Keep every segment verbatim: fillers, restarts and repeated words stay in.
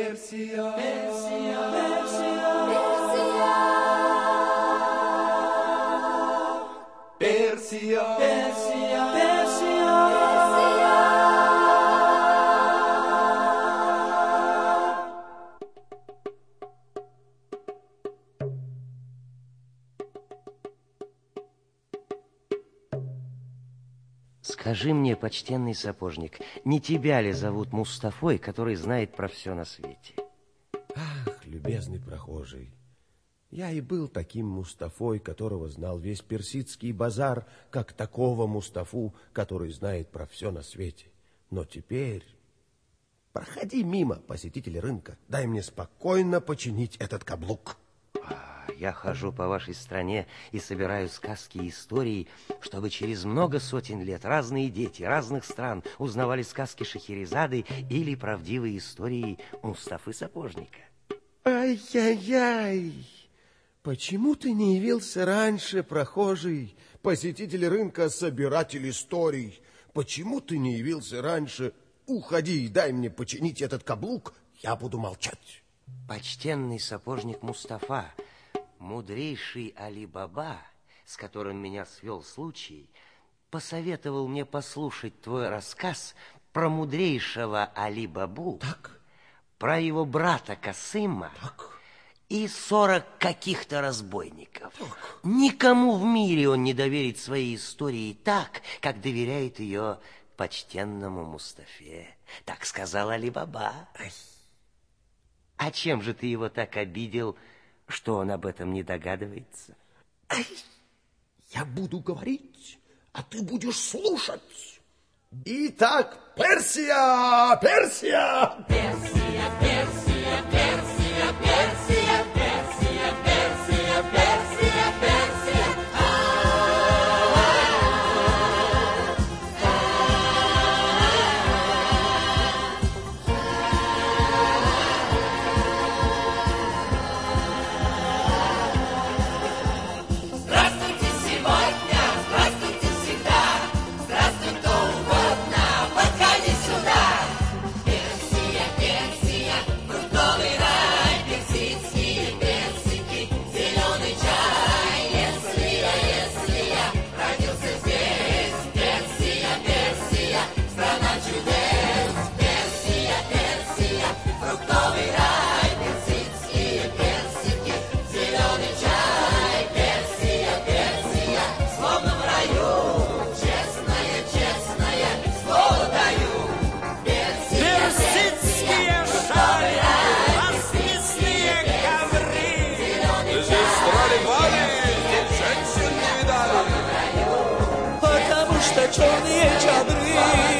Персия, Персия, Персия, Персия, Персия, Персия. Скажи мне, почтенный сапожник, не тебя ли зовут Мустафой, который знает про все на свете? Ах, любезный прохожий, я и был таким Мустафой, которого знал весь персидский базар, как такого Мустафу, который знает про все на свете. Но теперь проходи мимо, посетитель рынка, дай мне спокойно починить этот каблук. Я хожу по вашей стране и собираю сказки и истории, чтобы через много сотен лет разные дети разных стран узнавали сказки Шахерезады или правдивые истории Мустафы Сапожника. Ай-яй-яй! Почему ты не явился раньше, прохожий, посетитель рынка, собиратель историй? Почему ты не явился раньше? Уходи и дай мне починить этот каблук, я буду молчать. Почтенный сапожник Мустафа, мудрейший Али-Баба, с которым меня свел случай, посоветовал мне послушать твой рассказ про мудрейшего Али-Бабу, так, про его брата Касыма так, и сорок каких-то разбойников. так. Никому в мире он не доверит своей истории так, как доверяет ее почтенному Мустафе. Так сказал Али-Баба. Ай. А чем же ты его так обидел, что он об этом не догадывается? Ай, я буду говорить, а ты будешь слушать. Итак, Персия, Персия! Персия, Персия, Персия, Персия, Персия, Персия, Персия, Персия. Здравствуйте сегодня, здравствуйте всегда, здравствуй кто угодно, подходи сюда. Персия, Персия, фруктовый рай, персидские персики, зеленый чай. Если я, если я родился здесь, Персия, Персия, страна чудес. Персия, Персия, фруктовый рай, персидские персики, зеленый чай. Персия, Персия, словно в раю, честная, честная, слово даю. Персия, Персидские шали, воскресные ковры. Здесь тролли-моли, здесь женщин не видали. Потому что черные чадры.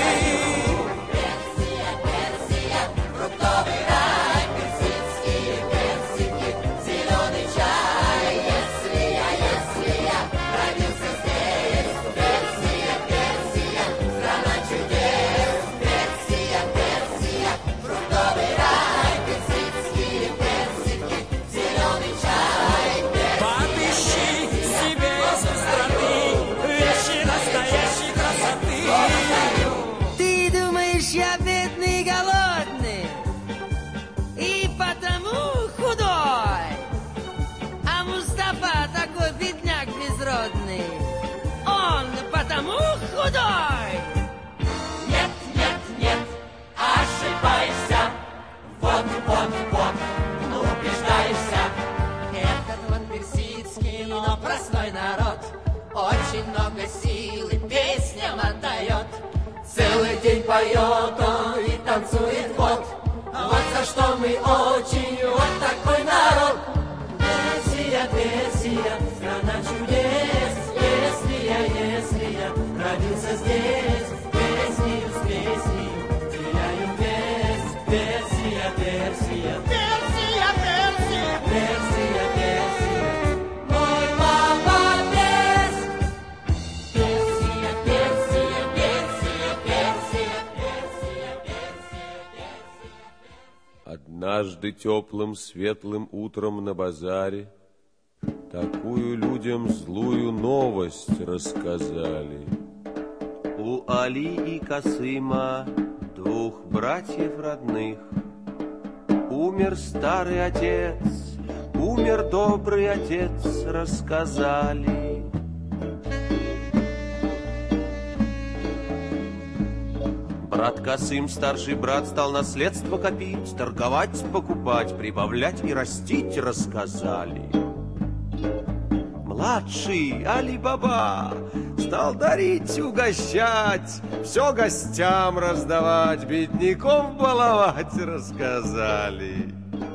Персия, Персия, фруктовый рай, персидские персики, зеленый чай. Если я, если я родился здесь, Персия, Персия, страна чудес. Персия, Персия, фруктовый рай, персидские персики, зеленый чай. Поотыщи себе страны, вещи настоящей красоты. Ты думаешь, я бедный и голодный, и потому худой? А Мустафа такой бедняк безродный, он потому худой? Нет, нет, нет, ошибаешься. Вот, вот, вот, убеждаешься. Этот вот персидский, но простой народ очень много силы песням отдает. Целый день поет он и танцует вот. Вот за что мы очень вот такой народ. Персия, Персия, страна чудес. Если я, если я родился здесь, песнею с песнею теряю весь. Персия, Персия, Персия, Персия. Персия, Персия, мой папа Перс. Персия, Персия, Персия, Персия, Персия, Персия, Персия. Однажды теплым светлым утром на базаре такую людям злую новость рассказали. У Али и Касыма, двух братьев родных, умер старый отец, умер добрый отец, рассказали. Брат Касым, старший брат, стал наследство копить, торговать, покупать, прибавлять и растить, рассказали. Младший Али-Баба стал дарить, угощать, все гостям раздавать, бедняков баловать, рассказали.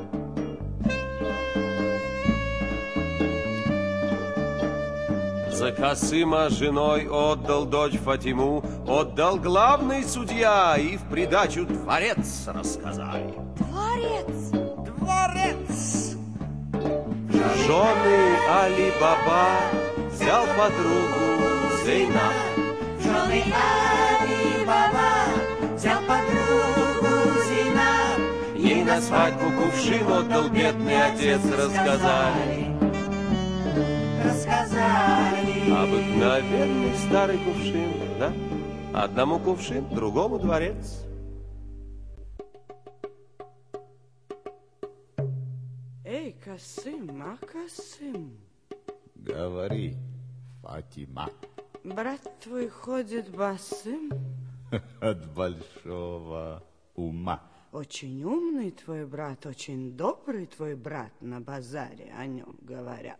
За Касыма женой отдал дочь Фатиму, отдал главный судья, и в придачу дворец, рассказали. Дворец! Дворец! Жены Али-Баба взял подругу Зейнаб. Жены Али-Баба взял подругу Зейнаб. Ей на свадьбу кувшин отдал бедный отец, рассказали. Рассказали. Обыкновенный старый кувшин, да? Одному кувшин, другому дворец. Эй, Касым, а Касым? Говори, Фатима. Брат твой ходит босым? От большого ума. Очень умный твой брат, очень добрый твой брат, на базаре о нем говорят.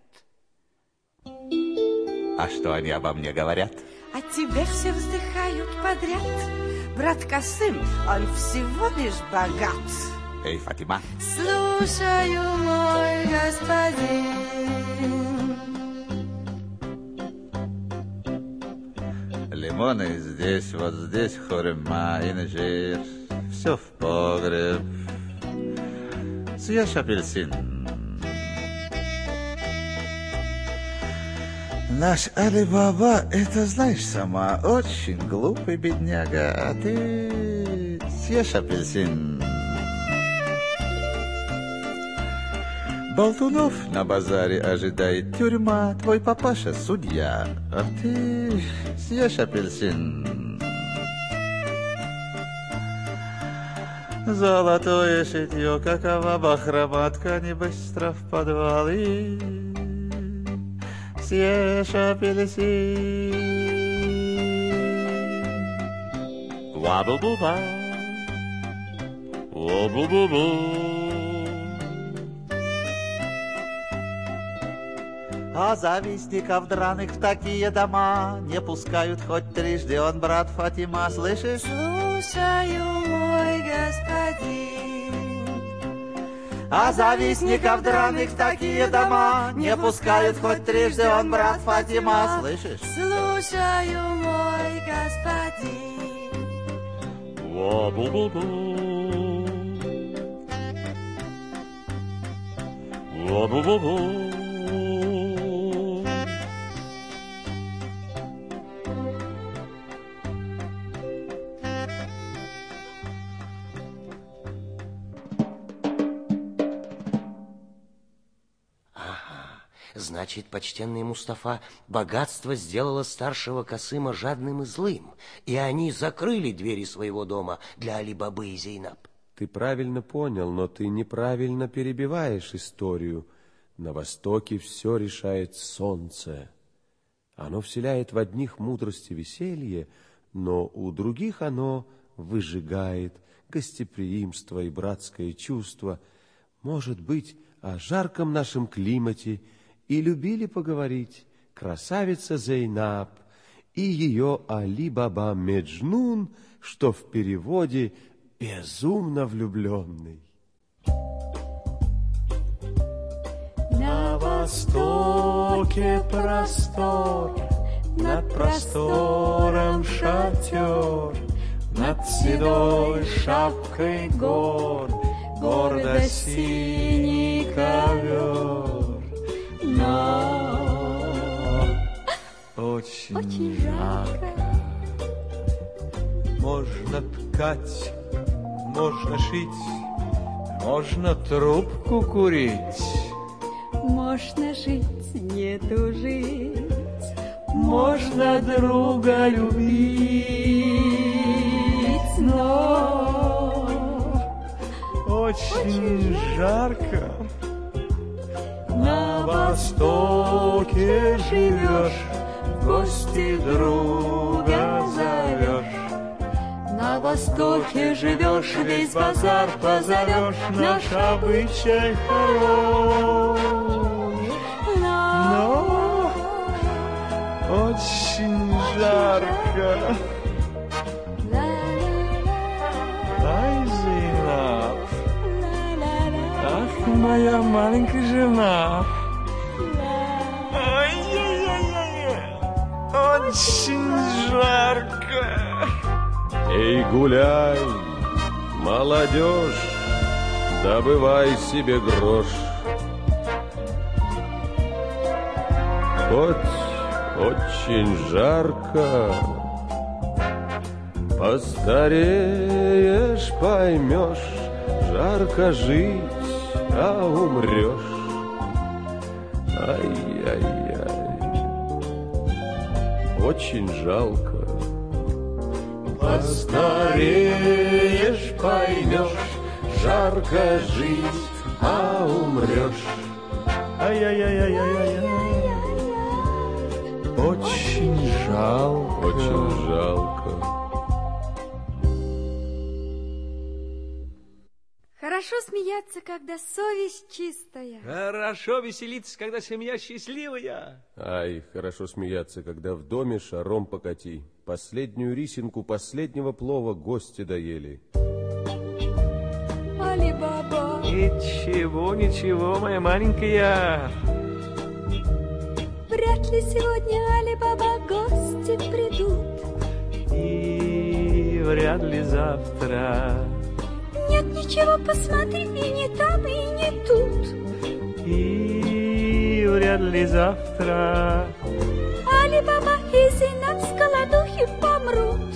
А что они обо мне говорят? О тебе все вздыхают подряд. Брат Касым, он всего лишь богат. Эй, Фатима. Слушаю, мой господин. Лимоны здесь, вот здесь хурма, инжир. Все в погреб. Съешь апельсин. Наш Али-Баба, это знаешь сама, очень глупый бедняга, а ты съешь апельсин. Болтунов на базаре ожидает тюрьма, твой папаша судья, а ты съешь апельсин. Золотое шитье, какова бахрома, ткани быстро в подвал и съешь апельсин. Ва-бу-бу-ба, ва-бу-бу-бу. А завистников драных в такие дома не пускают хоть трижды, он брат Фатима, слышишь? Слушаю, мой господин. А завистников драных в такие дома не пускают хоть трижды, он брат Фатима, слышишь? Слушаю, мой господин. Ва-бу-бу-бу, ва-бу-бу-бу. Значит, почтенный Мустафа, богатство сделало старшего Касыма жадным и злым, и они закрыли двери своего дома для Али-Бабы и Зейнаб. Ты правильно понял, но ты неправильно перебиваешь историю. На востоке все решает солнце. Оно вселяет в одних мудрость и веселье, но у других оно выжигает гостеприимство и братское чувство. Может быть, о жарком нашем климате и любили поговорить красавица Зейнаб и ее Али-Баба Меджнун, что в переводе «безумно влюбленный». На востоке простор, над простором шатер, над седой шапкой гор, гордо синий ковер. Но очень, очень жарко. Можно ткать, можно шить, можно трубку курить. Можно жить, не тужить. Можно друга любить, но очень жарко. На востоке живешь, в гости друга зовешь. На востоке живешь, весь базар позовешь, наш обычай хорош. Но очень жарко. Ай, Зейнаб, ах, моя маленькая жена. Ай-яй-яй-яй, очень жарко. Эй, гуляй, молодежь, добывай себе грош. Хоть очень жарко, постареешь, поймешь, жарко жить, а умрешь. Ай-яй-яй, очень жалко. Постареешь, поймешь, жарко жить, а умрешь. Ай-яй-яй-яй-яй-яй. Очень жалко. Очень жалко. Хорошо смеяться, когда совесть чистая. Хорошо веселиться, когда семья счастливая. Ай, хорошо смеяться, когда в доме шаром покати. Последнюю рисинку последнего плова гости доели. Али-Баба. Ничего, ничего, моя маленькая. Вряд ли сегодня Али-Баба гости придут. И вряд ли завтра. Нет ничего, посмотри, и не там, и не тут. И вряд ли завтра. Али-Баба и Зейнаб с голодухи помрут.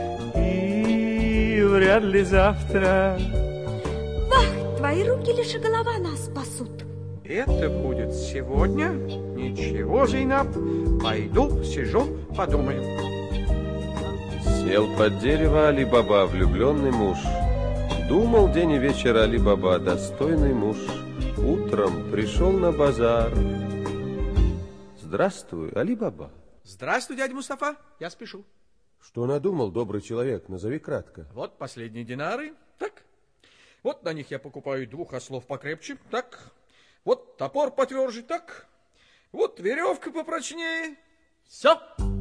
И вряд ли завтра. Вах, твои руки лишь и голова нас спасут. Это будет сегодня? Ничего, Зейнаб. Пойду, сижу, подумаю. Сел под дерево Али-Баба, влюбленный муж. Думал день и вечер Али-Баба, достойный муж. Утром пришел на базар. Здравствуй, Али-Баба. Здравствуй, дядя Мустафа, я спешу. Что надумал, добрый человек? Назови кратко. Вот последние динары, так. Вот на них я покупаю двух ослов покрепче, так. Вот топор потверже, так. Вот веревка попрочнее. Все.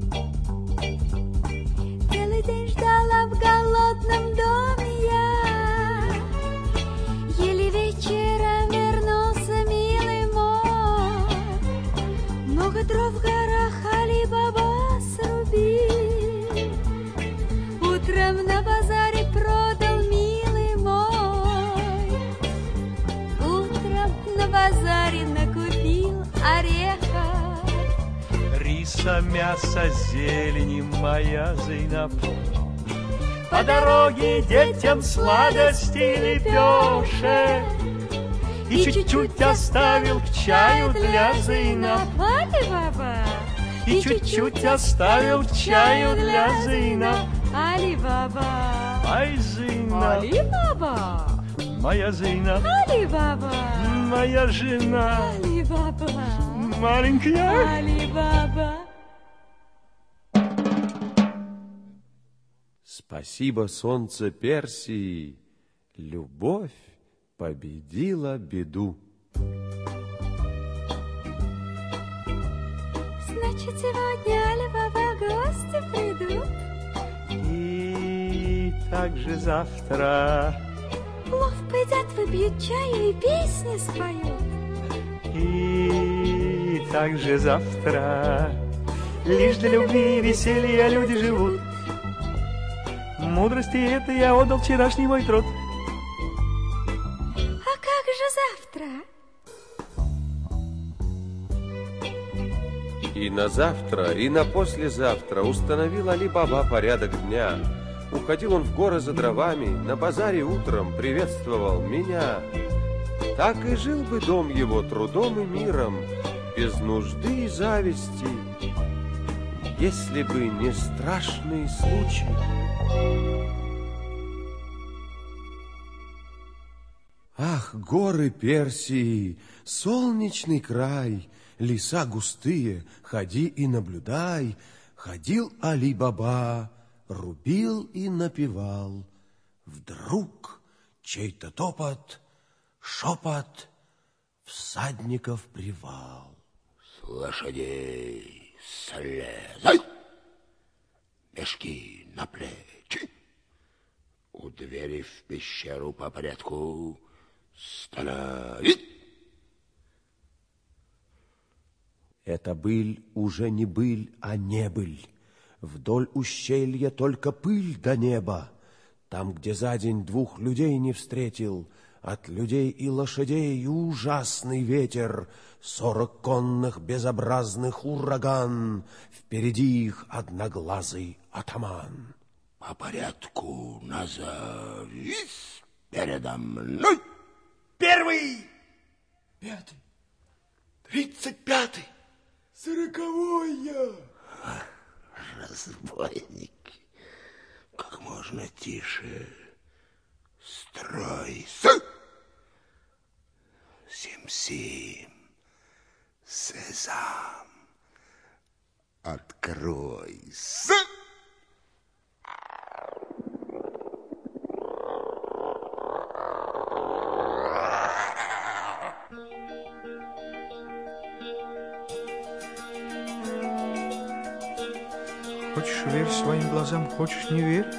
Целый день ждала в голодном доме я. Еле вечером вернулся, милый мой. Много дров в горах Али-Баба срубил. Утром на базаре продал, милый мой. Утром на базаре накупил ореха. Риса, мясо, зелени, моя Зейнаб. По дороге детям сладости лепешек. И чуть-чуть оставил к чаю для Зейнаб. Али-Баба. И чуть-чуть оставил к чаю для Зейнаб. Али-Баба. Ай, Зейнаб. Али-Баба. Моя Зейнаб. Али-Баба. Моя жена. Али-Баба. Маленькая. Али-Баба. Спасибо, солнце Персии. Любовь победила беду. Значит, сегодня Али-Баба гости придут. И также завтра. Плов поедят, выпьют чаю и песни споют. И также завтра. Лишь для любви и веселья люди живут. Мудрости это я отдал вчерашний мой труд. А как же завтра? И на завтра, и на послезавтра установил Али-Баба порядок дня. Уходил он в горы за дровами, на базаре утром приветствовал меня. Так и жил бы дом его трудом и миром, без нужды и зависти, если бы не страшный случай. Ах, горы Персии, солнечный край, леса густые, ходи и наблюдай. Ходил Али-Баба, рубил и напевал. Вдруг чей-то топот, шепот, всадников привал. С лошадей слезай, мешки на плечи. У двери в пещеру по порядку стоять. Это быль уже не быль, а не быль. Вдоль ущелья только пыль до неба. Там, где за день двух людей не встретил, от людей и лошадей ужасный ветер, сорок конных безобразных ураган, впереди их одноглазый атаман. По порядку назовись передо мной. Первый, пятый, тридцать пятый, сороковой я. Разбойник, как можно тише стройся. Сим-сим, сезам, откройся. Хочешь, верь своим глазам, хочешь, не верь.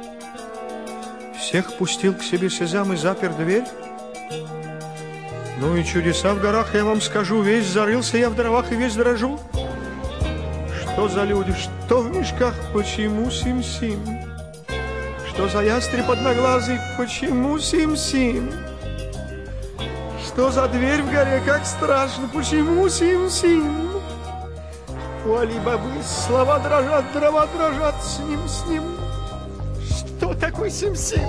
Всех пустил к себе Сезам и запер дверь. Ну и чудеса в горах, я вам скажу. Весь зарылся я в дровах и весь дрожу. Что за люди, что в мешках, почему сим-сим? Что за ястреб одноглазый, почему сим-сим? Что за дверь в горе, как страшно, почему сим-сим? У Али-Бабы слова дрожат, дрова дрожат, с ним, с ним. Что такое сим-сим?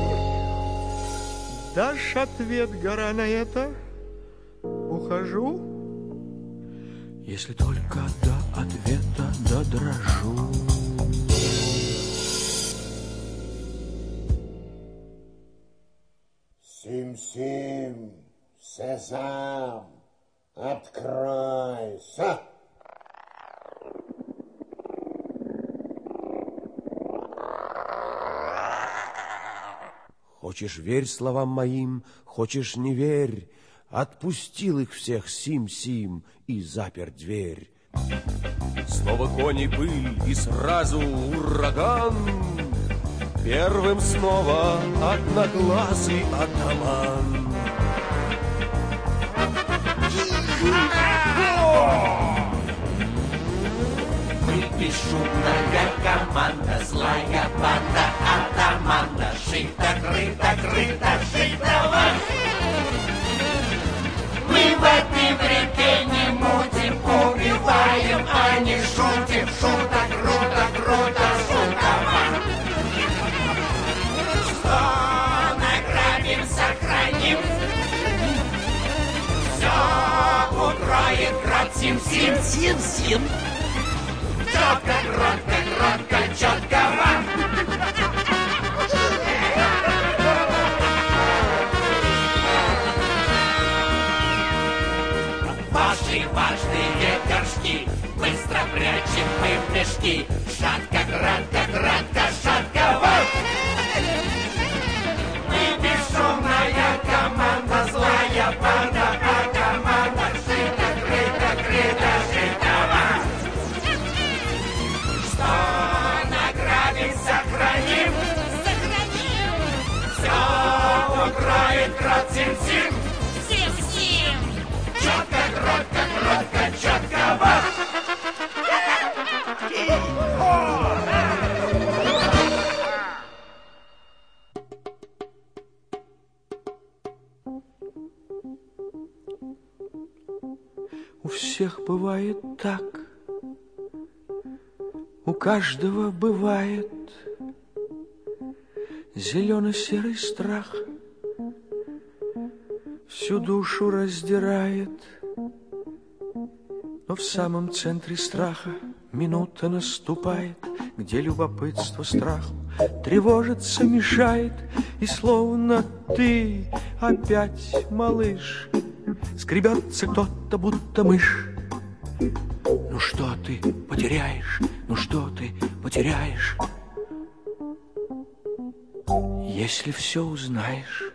Дашь ответ, гора, на это? Ухожу? Если только до ответа додрожу. Сим-сим, сезам, откройся. Хочешь, верь словам моим, хочешь, не верь. Отпустил их всех Сим-Сим и запер дверь. Снова кони, пыль и сразу ураган. Первым снова одноглазый атаман. Мы бесшумная команда, злая банда, атаманда. Шито, крыто, крыто, шито. Мы в этой реке не мутим, убиваем, а не шутим. Шуток, круто, круто, шутово. Что награбим, сохраним. Все укроет град Сим-Сим, Сим-Сим. Четко, кротко, кротко, четко. Ваши важные горшки быстро прячем мы в мешки. Шатко, кратко, кратко, шатко. Мы бесшумная команда, злая банда, а команда шито, крыто, крыто, шитова. Что награбим, сохраним. Сохраним. Все укроет град Сим-Сим. Сим-Сим. Четко, кротко, кротко, четко, вот. У всех бывает так, у каждого бывает зелено-серый страх, всю душу раздирает. Но в самом центре страха минута наступает, где любопытство страху тревожиться мешает, и словно ты опять, малыш, скребется кто-то, будто мышь. Ну что ты потеряешь, ну что ты потеряешь, если все узнаешь?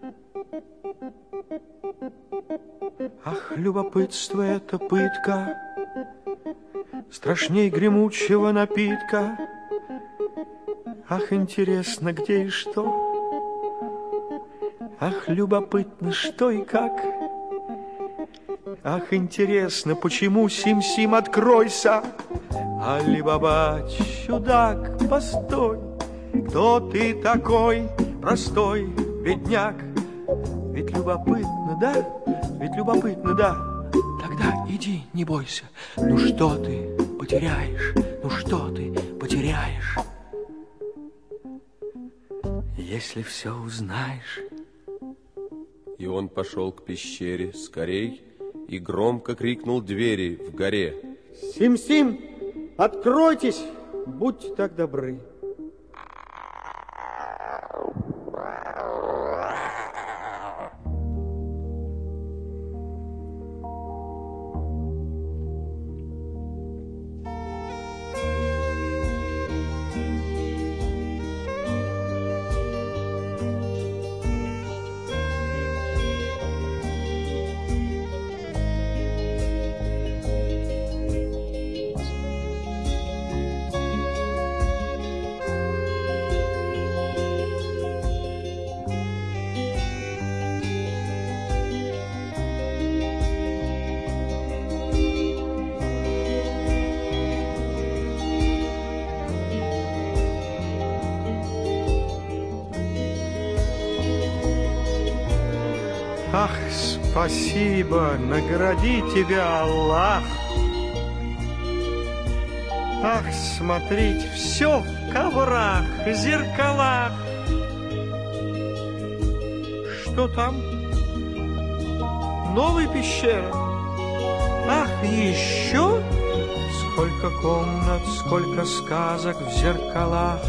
Ах, любопытство — это пытка, страшней гремучего напитка. Ах, интересно, где и что? Ах, любопытно, что и как. Ах, интересно, почему, Сим-Сим, откройся. Али-Баба, чудак, постой, кто ты такой, простой бедняк? Ведь любопытно, да? Ведь любопытно, да? Тогда иди, не бойся. Ну что ты потеряешь? Ну что ты потеряешь, если все узнаешь? И он пошел к пещере скорей и громко крикнул двери в горе. Сим-Сим, откройтесь, будьте так добры. Ах, спасибо, награди тебя, Аллах. Ах, смотреть все в коврах, зеркалах. Что там? Новая пещера? Ах, еще? Сколько комнат, сколько сказок в зеркалах.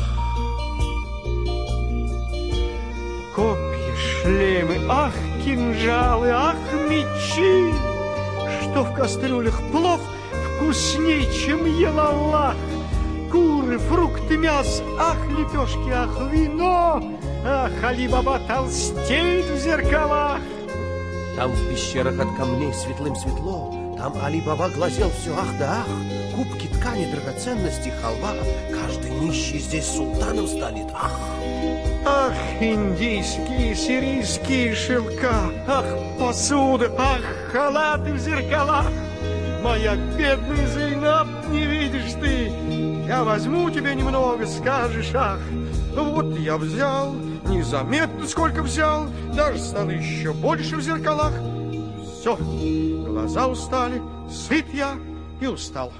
Копья, шлемы, ах, кинжалы, ах, мечи, что в кастрюлях плов вкусней, чем ел Аллах. Куры, фрукты, мясо, ах, лепешки, ах, вино, ах, Али-Баба толстеет в зеркалах. Там в пещерах от камней светлым светло, там Али-Баба глазел все ах да ах. Кубки, ткани, драгоценности, халва, каждый нищий здесь султаном станет, ах. Ах, индийские, сирийские шелка, ах, посуда, ах, халаты в зеркалах. Моя бедная Зейнаб, не видишь ты, я возьму тебе немного, скажешь, ах. Вот я взял, незаметно сколько взял, даже стало еще больше в зеркалах. Все, глаза устали, сыт я и устал.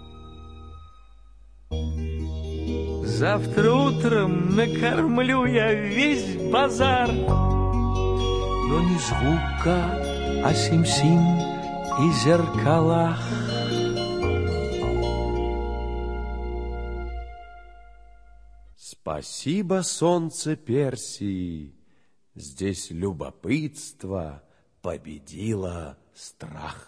Завтра утром накормлю я весь базар, но ни звука о Сим-Сим и зеркалах. Спасибо, солнце Персии, здесь любопытство победило страх.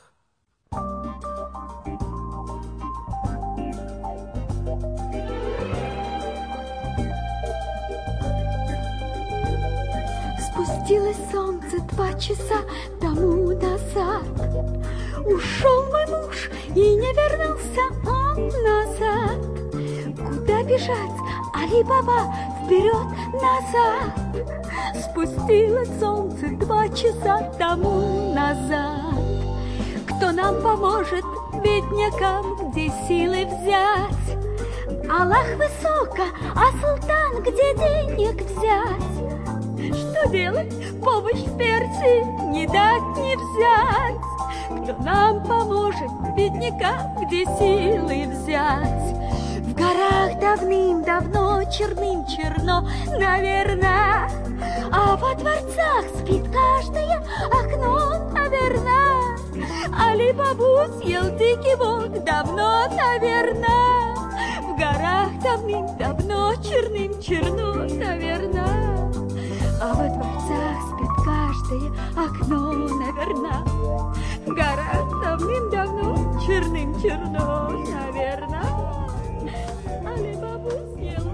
Спустилось солнце два часа тому назад. Ушел мой муж и не вернулся он назад. Куда бежать, Али-Баба, вперед-назад? Спустилось солнце два часа тому назад. Кто нам поможет, беднякам, где силы взять? Аллах высоко, а султан, где денег взять? Что делать? Помощь в Персии не дать, не взять. Кто нам поможет, беднякам, где силы взять? В горах давным-давно черным черно, наверно, а во дворцах спит каждое окно, наверно. Али-Бабу съел дикий волк давно, наверно. В горах давным-давно, черным-черно, наверно. А во дворцах спит каждое окно, наверно. Гора давным-давно, черным-черно, наверно. Али-бабу съел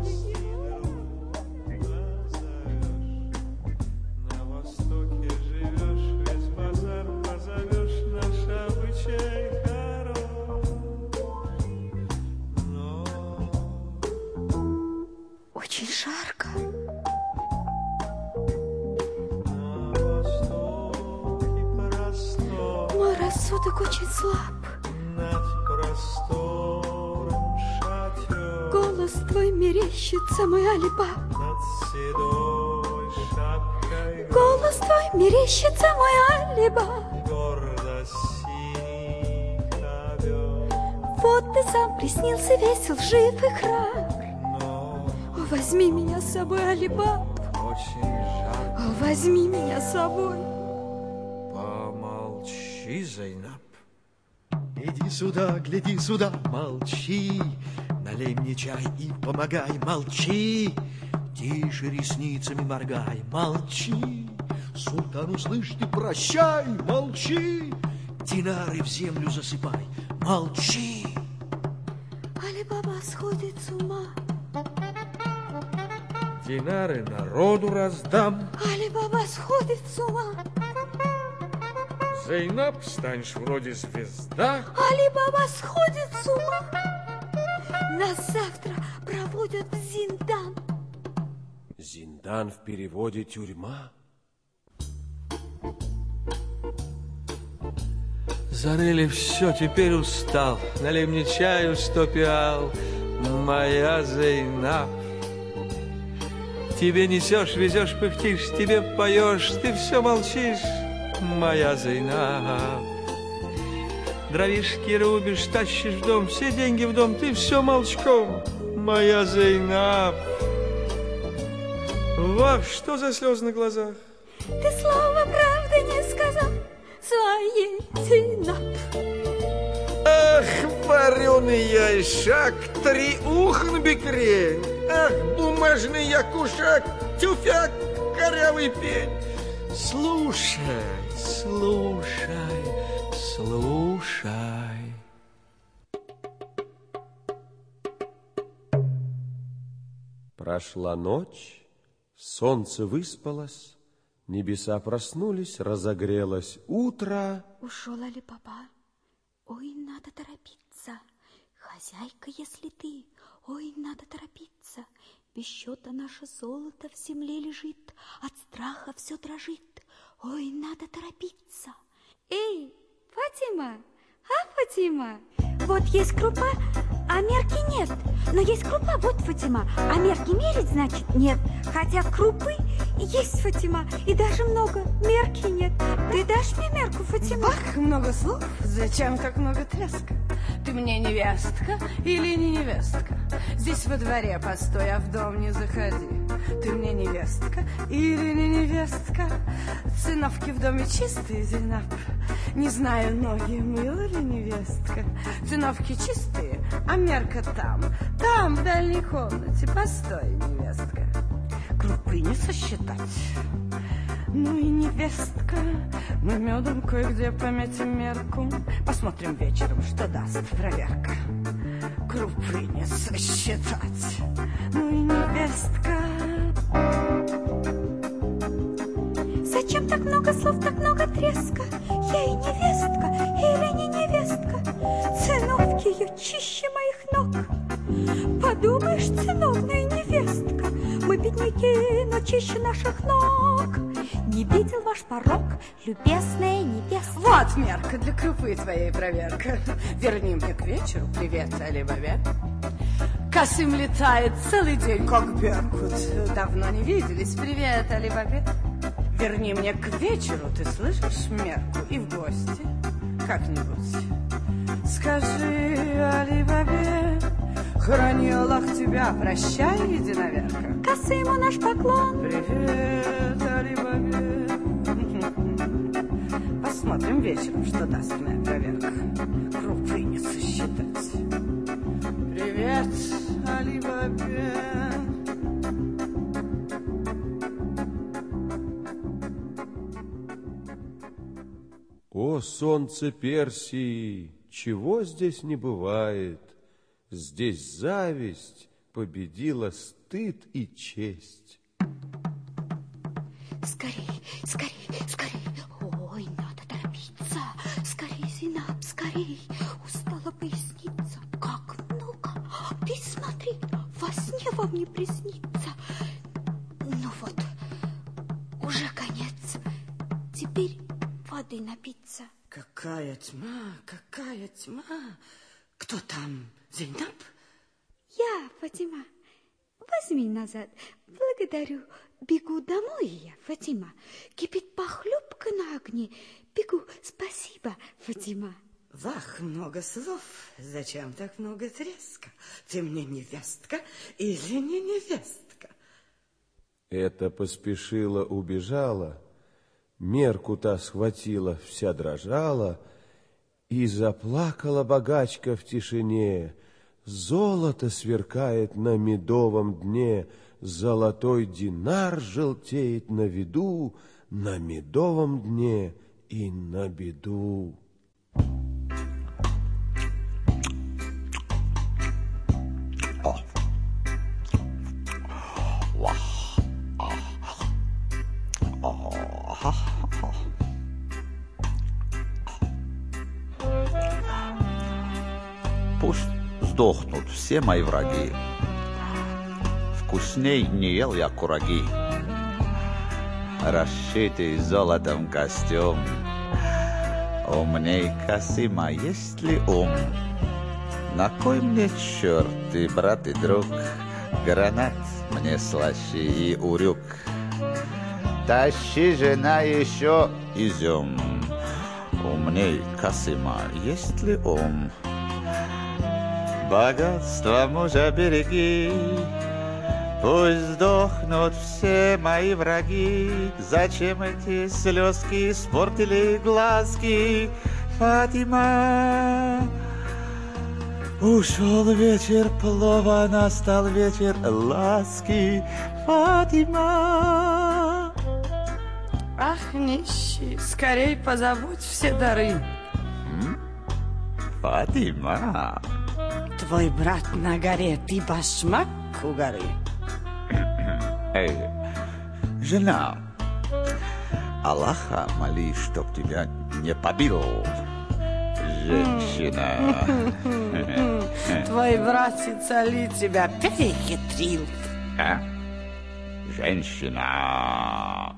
На востоке живешь, весь базар позовешь, наш обычай хорош. Но очень жарко. на востоке простор, Мой рассудок очень слаб. над простором шатер, Голос твой мерещится, мой Али-Баб. над седой шапкой Голос твой мерещится, мой Али-Баб. гордо синий ковер. Вот ты сам приснился весел, жив и храбр. Но О, возьми меня с собой, Али-Баб. очень жарко. О, возьми меня с собой. Помолчи, Зайнаб. Иди сюда, гляди сюда, молчи. Налей мне чай и помогай, молчи. Тише ресницами моргай, молчи. Султан, услышь ты, прощай, молчи. Динары в землю засыпай, молчи. Али-Баба сходит с ума. Динары народу раздам. Али-Баба сходит с ума. Зайнаб, станешь вроде звезда. Али-Баба сходит с ума. Нас завтра проводят в Зиндан. Зиндан в переводе тюрьма. Зарыли все, теперь устал. Налей мне чаю сто пиал, моя Зайнаб. Тебе несешь, везешь, пыхтишь, тебе поешь, ты все молчишь, моя Зайнаб. Дровишки рубишь, тащишь в дом, все деньги в дом, ты все молчком, моя Зайнаб. Вах, что за слезы на глазах? Ты слова правды не сказал своей Зейнаб. Ах, вареный яйшак, три уха на бекрень. Ах, бумажный якушак, тюфяк, корявый пень. Слушай, слушай, слушай. Прошла ночь, солнце выспалось, небеса проснулись, разогрелось утро. Ушел Али-Баба. Ой, надо торопиться. Хозяйка, если ты, ой, надо торопиться. Без счета наше золото в земле лежит, от страха все дрожит. Ой, надо торопиться. Эй, Фатима, а, Фатима? Вот есть крупа, а мерки нет. Но есть крупа, вот, Фатима, а мерки мерить, значит, нет. Хотя крупы есть, Фатима, и даже много, мерки нет. Ты дашь мне мерку, Фатима? Ах, много слов, зачем так много треска? Ты мне невестка или не невестка? Здесь во дворе постой, а в дом не заходи. Ты мне невестка или не невестка? Циновки в доме чистые, Зейнаб. Не знаю, ноги мыла ли невестка. Циновки чистые, а мерка там. Там, в дальней комнате, постой, невестка. Крупы не сосчитать. Ну и невестка, мы медом кое-где пометим мерку. Посмотрим вечером, что даст проверка. Крупы не сосчитать. Ну и невестка. Зачем так много слов, так много треска? Я и невестка, или не невестка? Циновки ее чище моих ног. Подумаешь, циновная невестка. Мы бедняки, но чище наших ног. Не видел ваш порог, любезная невестка. Вот мерка для крупы твоей, проверка. Верни мне к вечеру привет, Али-Бабе. Касым летает целый день, как беркут. Давно не виделись. Привет, Али-Бабе. Верни мне к вечеру, ты слышишь, мерку, и в гости как-нибудь. Скажи, Али-Бабе, храни Аллах тебя, прощай, единоверка. Касыму наш поклон. Привет, Али-Бабе. Посмотрим вечером, что даст моя проверка. Крупы не сосчитать. Привет, Али-Бабе. О, солнце Персии, чего здесь не бывает? Здесь зависть победила стыд и честь. Скорей, скорей, скорей. Ой, надо торопиться. Скорей, Зейнаб, скорей. Устала поясница. Как много. Ты смотри, во сне вам не приснится. Ну вот, уже конец. Теперь воды напиться. Какая тьма, какая тьма. Кто там, Зейнаб? Я, Фатима. Возьми назад. Благодарю. Бегу домой я, Фатима. Кипит похлебка на огне. Бегу. Спасибо, Фатима. Вах, много слов. Зачем так много треска? Ты мне невестка или не невестка? Это поспешила, убежала, мерку та схватила, вся дрожала, и заплакала богачка в тишине. Золото сверкает на медовом дне, золотой динар желтеет на виду, на медовом дне и на беду. Пусть сдохнут все мои враги. Вкусней не ел я кураги. Расшитый золотом костюм. Умней Касима есть ли ум? На кой мне черт и брат и друг? Гранат мне слаще и урюк. Тащи, жена, еще изюм. Умней Касима есть ли ум? Богатство мужа береги, пусть сдохнут все мои враги. Зачем эти слезки испортили глазки? Фатима, ушел вечер плова, настал вечер ласки. Фатима. Ах, нищий, скорей позабудь все дары. Фатима. Твой брат на горе, ты башмак у горы. Эй, жена, Аллаха моли, чтоб тебя не побил, женщина. Твой братец Али тебя перехитрил. А? Женщина.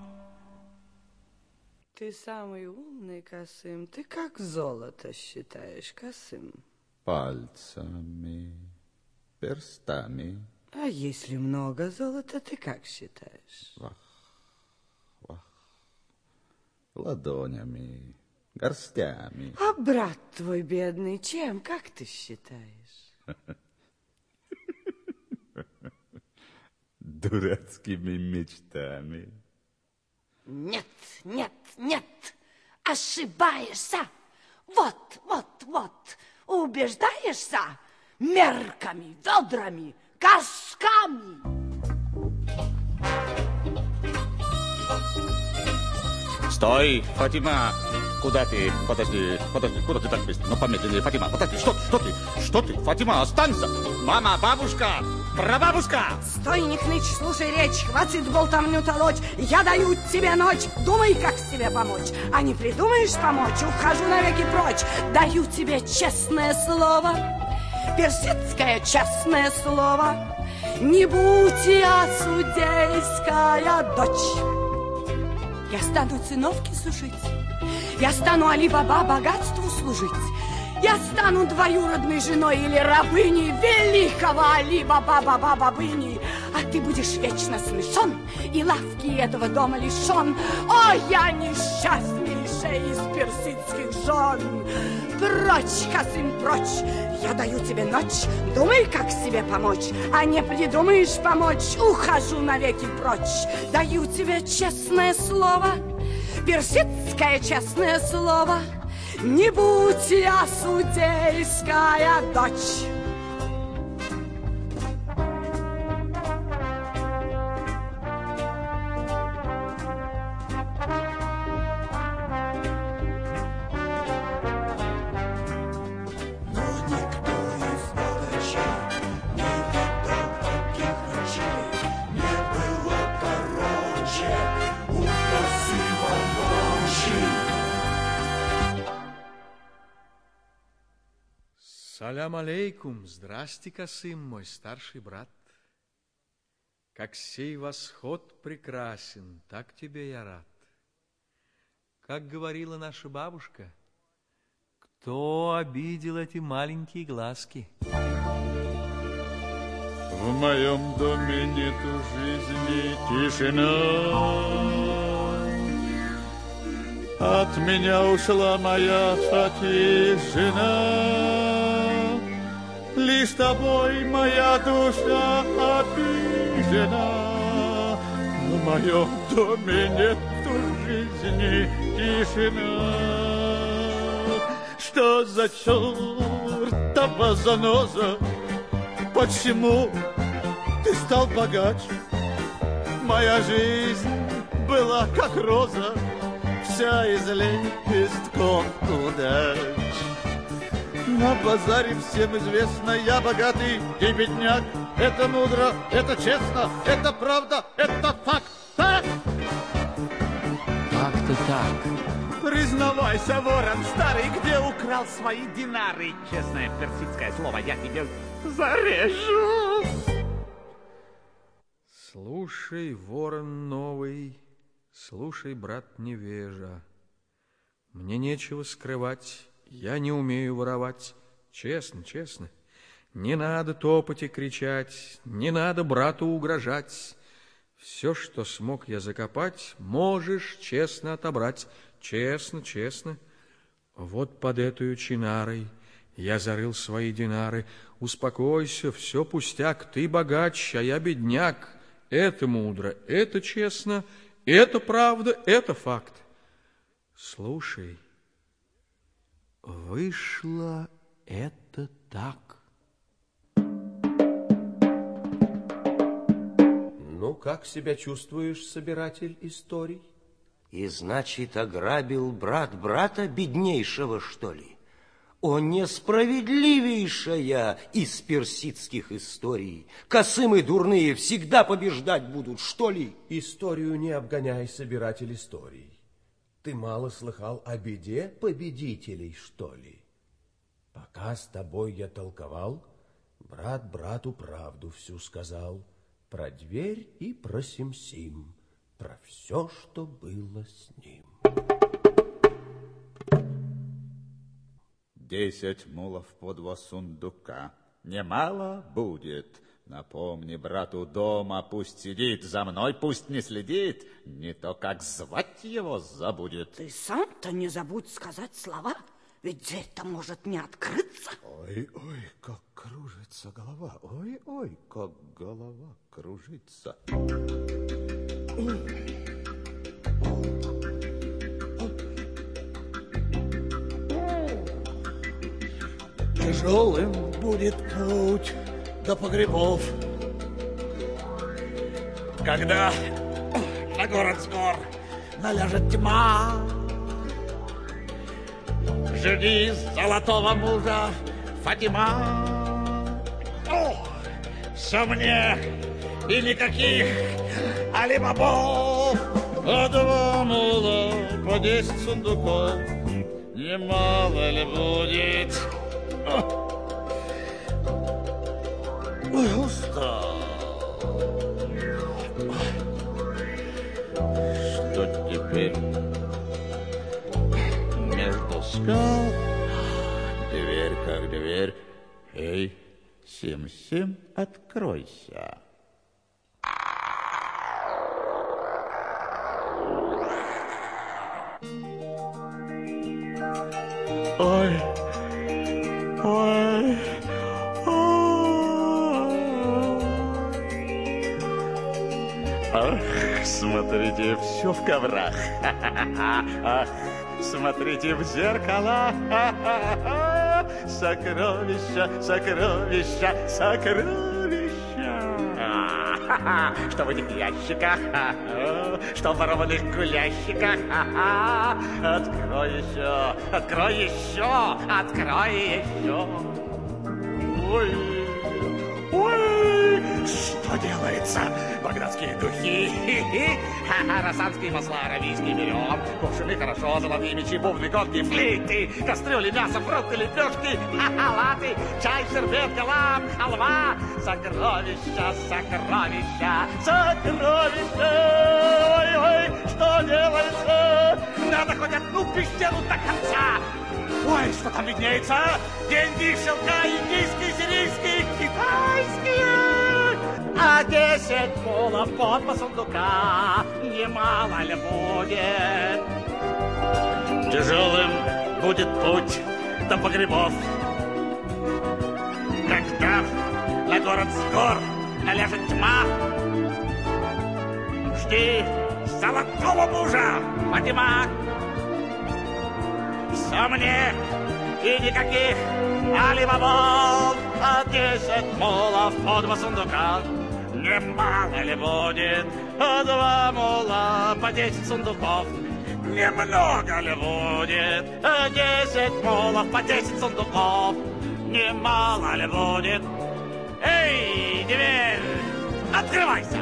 Ты самый умный, Касым. Ты как золото считаешь, Касым? Пальцами, перстами. А если много золота, ты как считаешь? Вах, вах. Ладонями, горстями. А брат твой бедный чем, как ты считаешь? Дурацкими мечтами. Нет, нет, нет, ошибаешься. Вот, вот, вот, убеждаешься мерками, ведрами, горшками. Стой, Фатима! Куда ты? Подожди, подожди, куда ты так быстро? Ну, помедленнее, Фатима, подожди, что ты, что ты? Что ты? Фатима, останься! Мама, бабушка, прабабушка! Стой, не хнычь, слушай речь, хватит болтовню толочь. Я даю тебе ночь, думай, как себе помочь. А не придумаешь помочь, ухожу навеки прочь. Даю тебе честное слово, персидское честное слово. Не будь я судейская дочь. Я стану циновки сушить, я стану Али-Баба богатству служить. Я стану двоюродной женой или рабыней великого Али-Баба-Баба-Бабыни. А ты будешь вечно смешон и лавки этого дома лишен. О, я несчастнейшая из персидских жен. Прочь, Касым, прочь, я даю тебе ночь. Думай, как себе помочь. А не придумаешь помочь, ухожу навеки прочь. Даю тебе честное слово, персидское честное слово. Не будь я судейская дочь. Салям алейкум, здрасте, Касым, мой старший брат. Как сей восход прекрасен, так тебе я рад. Как говорила наша бабушка, кто обидел эти маленькие глазки? В моем доме нету жизни, тишина. От меня ушла моя Фати жена. Лишь тобой моя душа обижена. В моем доме нету жизни, тишина. Что за чертова заноза? Почему ты стал богач? Моя жизнь была как роза, вся из лепестков удач. На базаре всем известно, я богатый и бедняк. Это мудро, это честно, это правда, это факт. Так? Как-то так. Признавайся, ворон старый, где украл свои динары? Честное персидское слово, я тебе зарежу. Слушай, ворон новый, слушай, брат невежа. Мне нечего скрывать, я не умею воровать. Честно, честно. Не надо топать и кричать, не надо брату угрожать. Все, что смог я закопать, можешь честно отобрать. Честно, честно. Вот под этой чинарой я зарыл свои динары. Успокойся, все пустяк, ты богач, а я бедняк. Это мудро, это честно, это правда, это факт. Слушай, вышло это так. Ну, как себя чувствуешь, собиратель историй? И, значит, ограбил брат брата беднейшего, что ли? О, несправедливейшая из персидских историй! Касымы дурные всегда побеждать будут, что ли? Историю не обгоняй, собиратель историй. Ты мало слыхал о беде победителей, что ли? Пока с тобой я толковал, брат брату правду всю сказал. Про дверь и про Сим-Сим, про все, что было с ним. Десять мулов по два сундука. Немало будет. Напомни брату дома, пусть сидит, за мной пусть не следит. Не то как звать его забудет. Ты сам-то не забудь сказать слова, ведь дверь-то может не открыться. Ой, ой, как кружится голова. Ой, ой, как голова кружится. Тяжелым будет путь до погребов, когда на город с гор наляжет тьма. Жди золотого мужа, Фатима. О, все мне и никаких алибабов. А два мула по десять сундуков, немало ли будет? Ой, устал. Что теперь? Между скал дверь как дверь. Эй, Сим-Сим, откройся. Ой, ой, ой. Ах, смотрите, все в коврах. Ах, смотрите в зеркала. Сокровища, сокровища, сокровища. Что в этих ящиках, что в ворованных гулящиках. Открой еще, открой еще, открой еще. Ой, ой, что что делается? Багдадские духи, росанские масла, аравийские берем, кувшины хорошо, золотые мечи, бубны, гонки, флейты, кастрюли, мясо, фрукты, лепешки, латы, чай, шербет, галам, халва, сокровища, сокровища, сокровища. Ой-ой, что делается? Надо хоть одну пещеру до конца. Ой, что там виднеется? Деньги, шелка, индийские, сирийские, китайские. А десять мулов под по сундука немало ли будет? Тяжелым будет путь до погребов, когда на город с гор наляжет тьма. Жди золотого мужа, Фатима. Все мне и никаких алибабов, а десять мулов по два сундука. Немало ли будет, а два мула по десять сундуков? Немного ли будет, а десять мулов по десять сундуков? Немало ли будет? Эй, дверь, открывайся!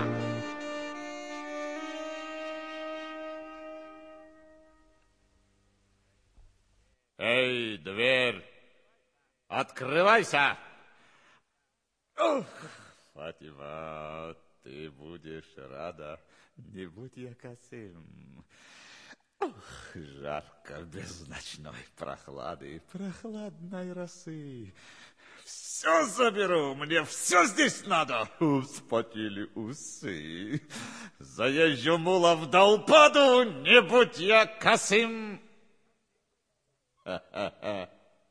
Эй, дверь, открывайся! Ух, Фатима, ты будешь рада, не будь я косым. Ух, жарко, без ночной прохлады, прохладной росы. Все заберу, мне все здесь надо. Вспотели усы. Заезжу мулов до упаду, не будь я косым. Ха-ха-ха.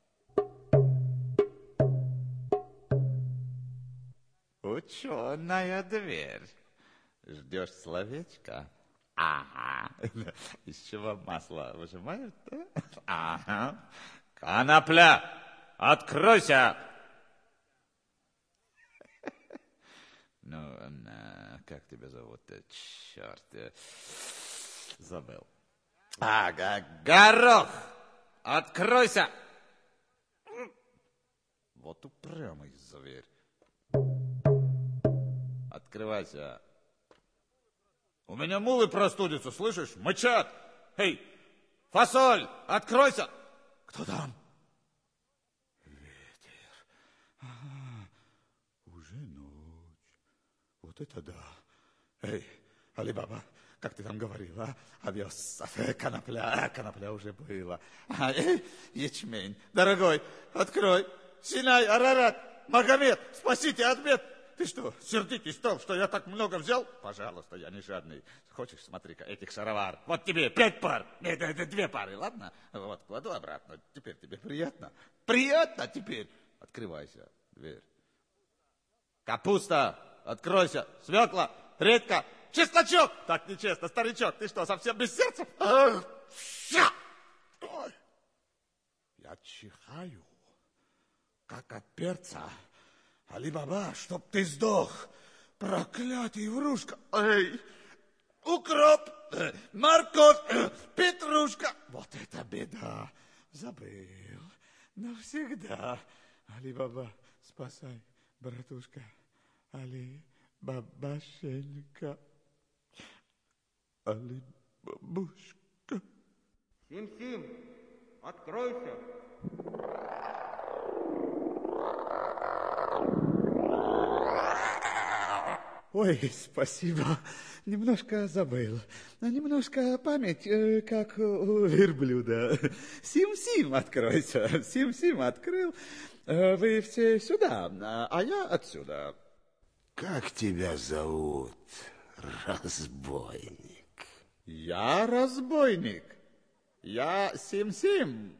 Ученая дверь. Ждешь словечко? Ага. Из чего масло выжимают? Ага. Конопля, откройся! Ну, как тебя зовут? Черт, забыл. Ага, горох! Откройся! Вот упрямый зверь. Открывайся. У меня мулы простудятся, слышишь? Мычат. Эй, фасоль, откройся. Кто там? Ветер. Ага, уже ночь. Вот это да. Эй, Али-Баба, как ты там говорила, овес, конопля, конопля уже было. А, эй, ячмень, дорогой, открой. Синай, Арарат, Магомед, спасите от бед. Ты что, сердитесь в том, что я так много взял? Пожалуйста, я не жадный. Хочешь, смотри-ка, этих шаровар. Вот тебе пять пар. Нет, это две пары, ладно? Вот, кладу обратно. Теперь тебе приятно? Приятно теперь? Открывайся, дверь. Капуста, откройся. Свекла, редька, чесночок. Так нечестно, старичок, ты что, совсем без сердца? Ой. Я чихаю, как от перца. Али-Баба, чтоб ты сдох, проклятый врушка. Эй, укроп, морковь, петрушка. Вот это беда. Забыл навсегда. Али-Баба, спасай, братушка. Али-Бабашенька. Али-Бабушка. Сим-Сим, откройся. Ой, спасибо. Немножко забыл. Немножко память, э, как у верблюда. Сим-Сим, откройся. Сим-Сим открыл. Э, вы все сюда, а я отсюда. Как тебя зовут, разбойник? Я разбойник. Я Сим-Сим.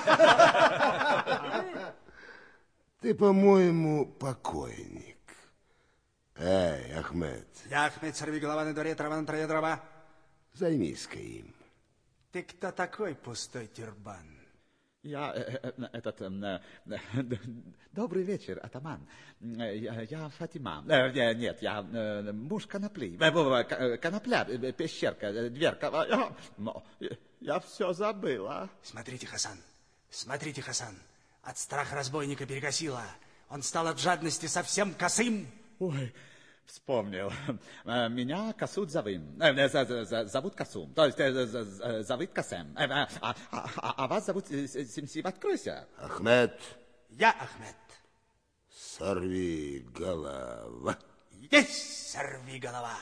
Ты, по-моему, покойник. Эй, Ахмед. Я Ахмед, сорвиголова на дворе, трава на траве, дрова. Займись-ка им. Ты кто такой, пустой тюрбан? Я э, э, этот... Э, э, добрый вечер, атаман. Я, я Фатима. Э, нет, я э, муж конопли. Э, конопля, э, пещерка, э, дверка. Я, но, я все забыла. Смотрите, Хасан, смотрите, Хасан. От страха разбойника перекосило. Он стал от жадности совсем косым. Ой, Вспомнил. Меня Касут зовут. Зовут Касум. То есть зовут Касем. А, а, а, а вас зовут Сим-Сим. Откройся. Ахмед. Я Ахмед. Сорви голова. Есть сорви голова.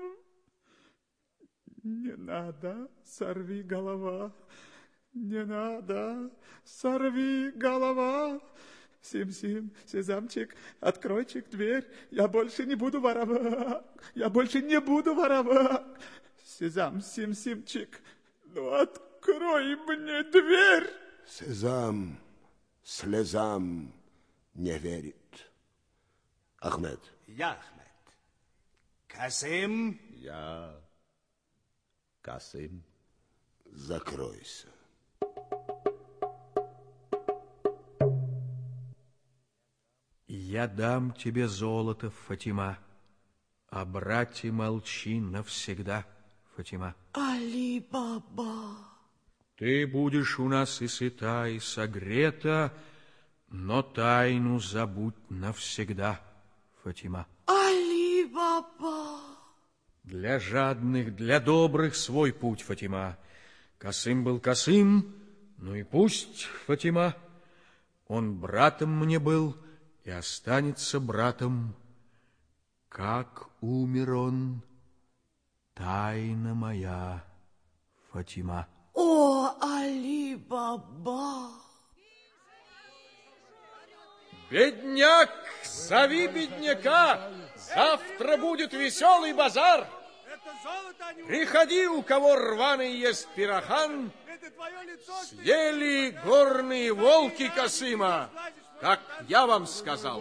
Не надо, сорви голова. Не надо, сорви голова. Сим-Сим, Сезамчик, откройчик дверь. Я больше не буду воровать. Я больше не буду воровать. Сезам, Сим-Симчик, ну открой мне дверь. Сезам, слезам не верит. Ахмед. Я Ахмед. Касым. Я Касым. Закройся. Я дам тебе золото, Фатима, а брате молчи навсегда, Фатима. Али-Баба. Ты будешь у нас и сыта, и согрета, но тайну забудь навсегда, Фатима. Али-Баба. Для жадных, для добрых свой путь, Фатима. Касым был Касым, ну и пусть, Фатима. Он братом мне был и останется братом. Как умер он, тайна моя, Фатима. О, Али-Баба! Бедняк, зови бедняка, завтра будет веселый базар. Приходи, у кого рваный есть пирохан, съели горные волки Касыма, как я вам сказал.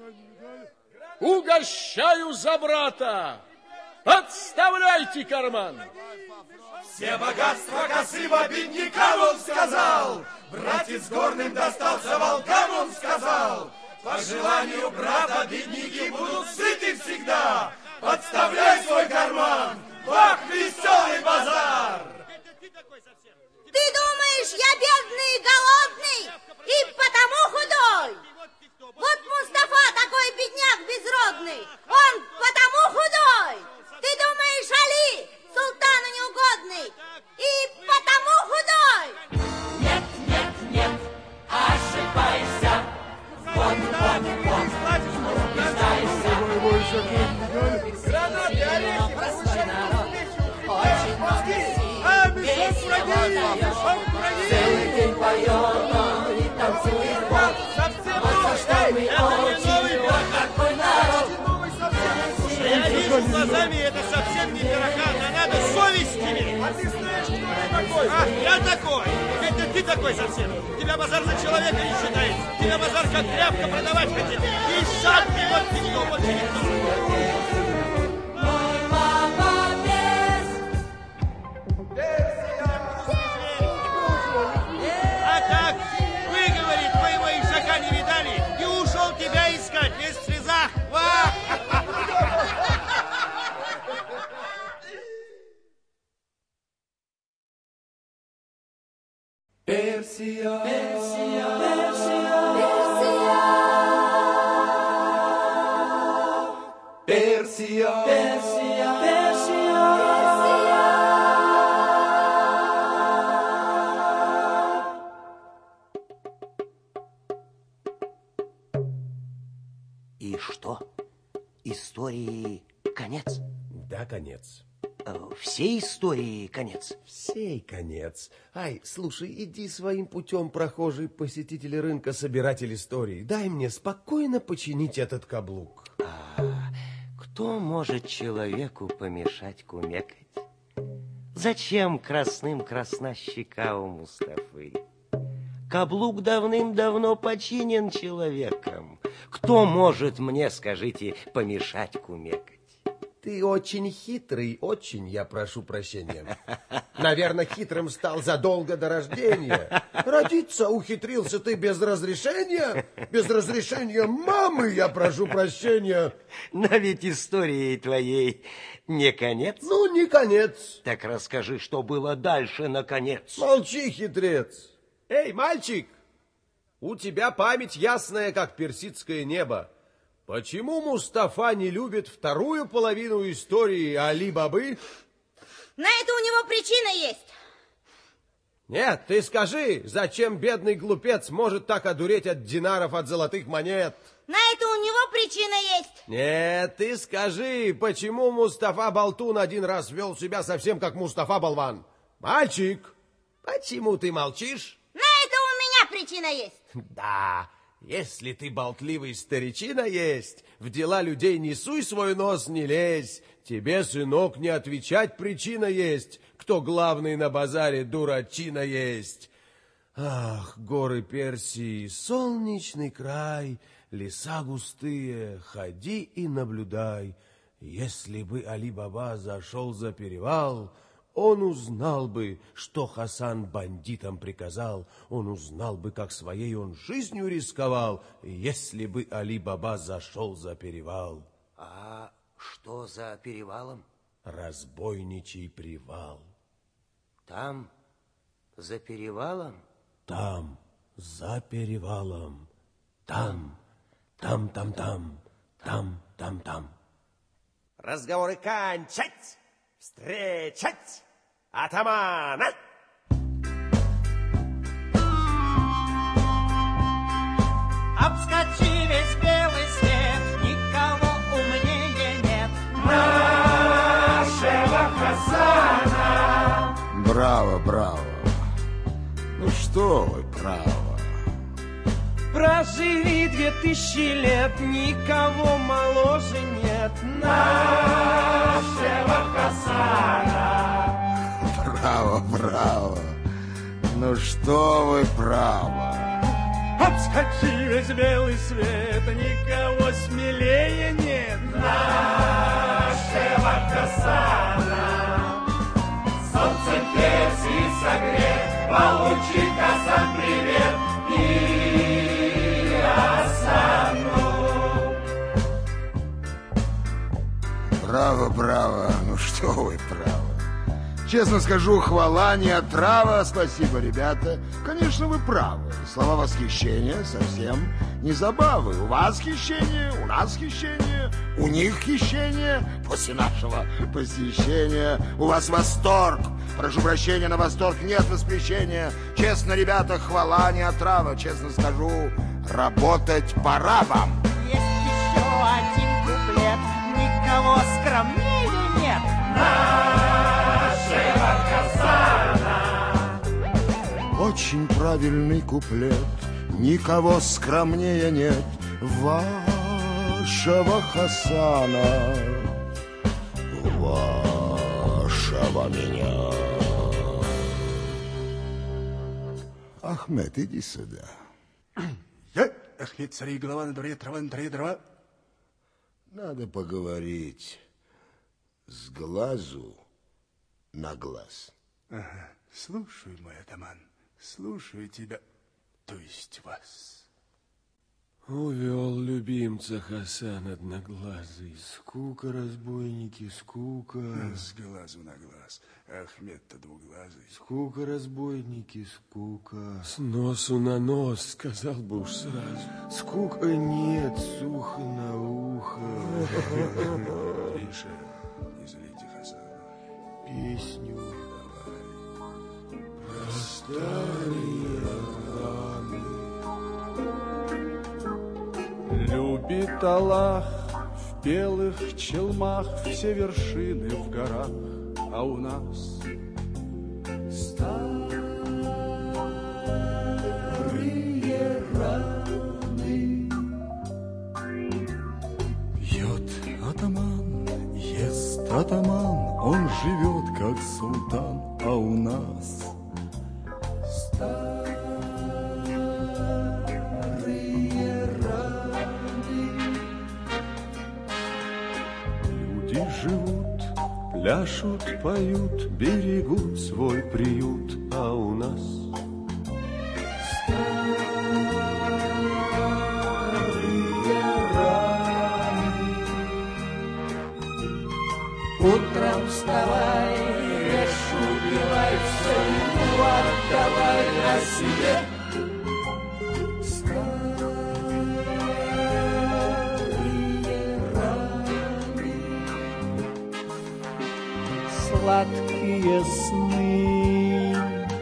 Угощаю за брата, подставляйте карман. Все богатства Касыма беднякам он сказал, братец горным достался волкам он сказал. По желанию брата бедняки будут сыты всегда. Подставляй свой карман, вах, веселый базар! Ты думаешь, я бедный и голодный, и потому худой? Вот Мустафа такой бедняк безродный, он потому худой. Ты думаешь, Али султану неугодный, и потому худой? Нет, нет, нет, ошибайся. Вот, вот, вот, убеждайся. Гранаты, орехи, простой народ, очень красив. Весь его даешь, целый день поет он и танцует вот. Вот что мы очень вот такой народ. Я вижу глазами, это совсем не пирохан, а надо совесть иметь. А ты знаешь, кто я такой? А, я такой. Это ты такой совсем. Тебя базар за человека не считает. Тебя базар как тряпка продавать хотел. И сам ты вот никто, вот никто. Мой папа без. А так, выговорит, моего ишака не видали, и ушел тебя искать весь в слезах. Ва! Персия, Персия, Персия, Персия, Персия, Персия. И что? Истории конец? Да, конец. Всей истории конец? Всей конец. Ай, слушай, иди своим путем, прохожий посетитель рынка, собиратель историй. Дай мне спокойно починить этот каблук. А кто может человеку помешать кумекать? Зачем красным красна щека у Мустафы? Каблук давным-давно починен человеком. Кто может мне, скажите, помешать кумекать? Ты очень хитрый, очень, я прошу прощения. Наверное, хитрым стал задолго до рождения. Родиться ухитрился ты без разрешения? Без разрешения мамы, я прошу прощения. Но ведь историей твоей не конец. Ну, не конец. Так расскажи, что было дальше, наконец. Молчи, хитрец. Эй, мальчик, у тебя память ясная, как персидское небо. почему Мустафа не любит вторую половину истории Али-Бабы? На это у него причина есть. Нет, ты скажи, зачем бедный глупец может так одуреть от динаров, от золотых монет? На это у него причина есть. Нет, ты скажи, почему Мустафа Болтун один раз вел себя совсем как Мустафа Болван? Мальчик, почему ты молчишь? На это у меня причина есть. Да, если ты болтливый старичина есть, в дела людей не суй свой нос, не лезь. Тебе, сынок, не отвечать причина есть, кто главный на базаре дурачина есть. Ах, горы Персии, солнечный край, леса густые, ходи и наблюдай. Если бы Али-Баба зашел за перевал, он узнал бы, что Хасан бандитам приказал. Он узнал бы, как своей он жизнью рисковал, если бы Али-Баба зашел за перевал. А что за перевалом? Разбойничий привал. Там, за перевалом? Там, за перевалом. Там, там, там, там, там, там, там. Разговоры кончать, встречать атамана. Обскочи весь белый свет, никого умнее нет нашего Хасана. Браво, браво. Ну что вы, право. Проживи две тысячи лет, никого моложе нет нашего Хасана. Браво, браво. Ну что вы, право. Обскочи весь белый свет, никого смелее нет нашего Хасана. Солнцем Персии согрет, получит Хасан привет и Хасану. Браво, браво. Ну что вы, право. Честно скажу, хвала не отрава. Спасибо, ребята. Конечно, вы правы. Слова восхищения совсем не забавы. У вас хищение, у нас хищение, у них хищение. После нашего посещения у вас восторг. Прошу прощения, на восторг нет воспрещения. Честно, ребята, хвала не отрава. Честно скажу, работать пора вам. Есть еще один куплет, никого скромнее нет нашего Хасана. Очень правильный куплет, никого скромнее нет вашего Хасана, вашего меня. Ахмед, иди сюда. Я, Ахмед, цари голова, на дворе трава, на траве дрова. Надо поговорить с глазу на глаз. Ага. Слушаю, мой атаман, слушаю тебя, то есть вас. Увел любимца Хасан одноглазый. Скука, разбойники, скука. С глазу на глаз. Ахмед-то двуглазый. Скука, разбойники, скука. С носу на нос, сказал бы уж сразу. Скука нет, сухо на ухо. Тише, не злите Хасана. Песню давай. Про старые раны. Любит Аллах в белых челмах все вершины в горах, а у нас старые раны. Пьет атаман, ест атаман, он живет как султан, а у нас живут, пляшут, поют, берегут свой приют, а у нас старые раны. Утром вставай, ешь, убивай, все ему отдавай о себе. Старые сладкие сны.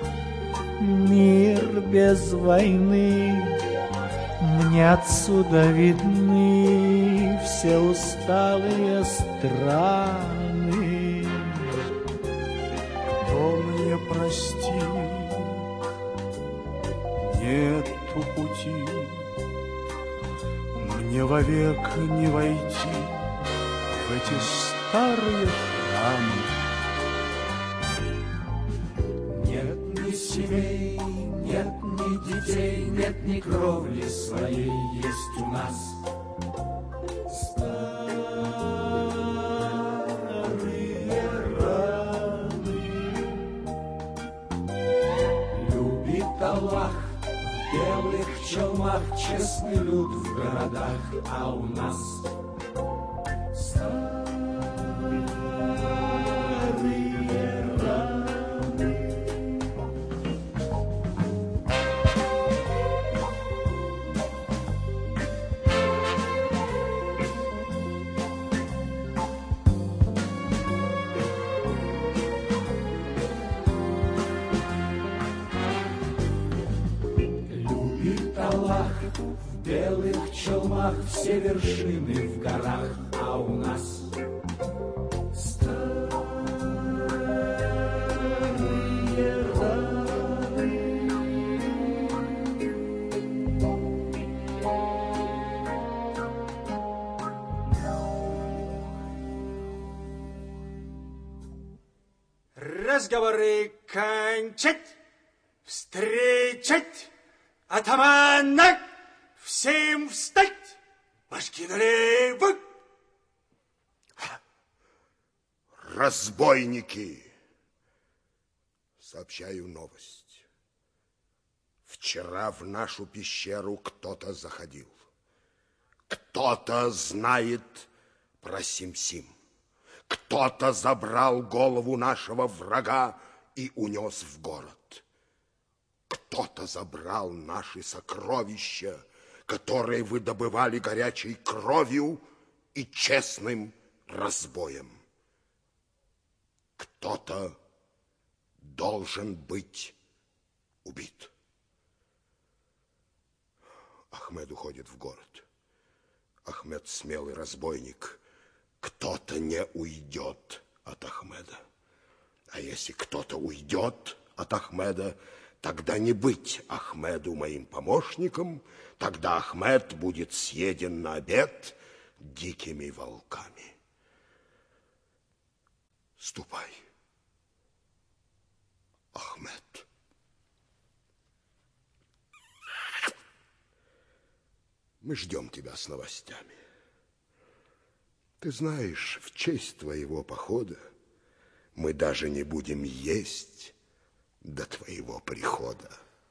Мир без войны, мне отсюда видны все усталые страны. О, мне прости, нету пути, мне вовек не войти в эти старые храмы. Нет ни семей, нет ни детей, нет ни кровли своей, есть у нас старые раны. Любит Аллах в белых челмах честный люд в городах, а у нас в белых челмах все вершины в горах, а у нас старые раны. Разговоры кончать, встречать, атамана! Всем встать! Башки налево! Разбойники! Сообщаю новость. Вчера в нашу пещеру кто-то заходил. Кто-то знает про Сим-Сим. Кто-то забрал голову нашего врага и унес в город. Кто-то забрал наши сокровища, которые вы добывали горячей кровью и честным разбоем. Кто-то должен быть убит. Ахмед уходит в город. Ахмед смелый разбойник. Кто-то не уйдет от Ахмеда. А если кто-то уйдет от Ахмеда, тогда не быть Ахмеду моим помощником, тогда Ахмед будет съеден на обед дикими волками. Ступай, Ахмед. Мы ждем тебя с новостями. Ты знаешь, в честь твоего похода мы даже не будем есть до твоего прихода.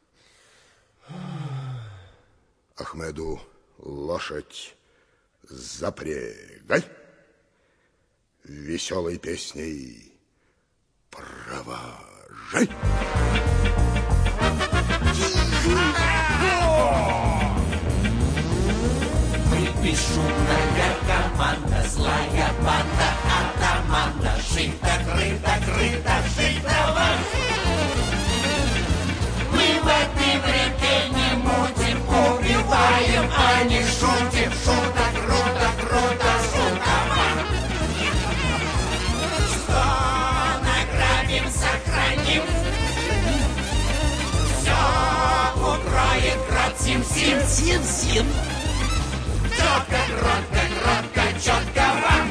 Ахмеду лошадь запрягай, веселой песней провожай. Выпей шумная команда, злая банда, атаманда, жито, крыто, крыто, жито вам. Мы в этой реке не мутим, убиваем, а не шутим. Шуток, круто, круто, шутка вам. Что награбим, сохраним, все укроет крот Сим-Сим. Сим-Сим. Четко, кротко, кротко, четко вам.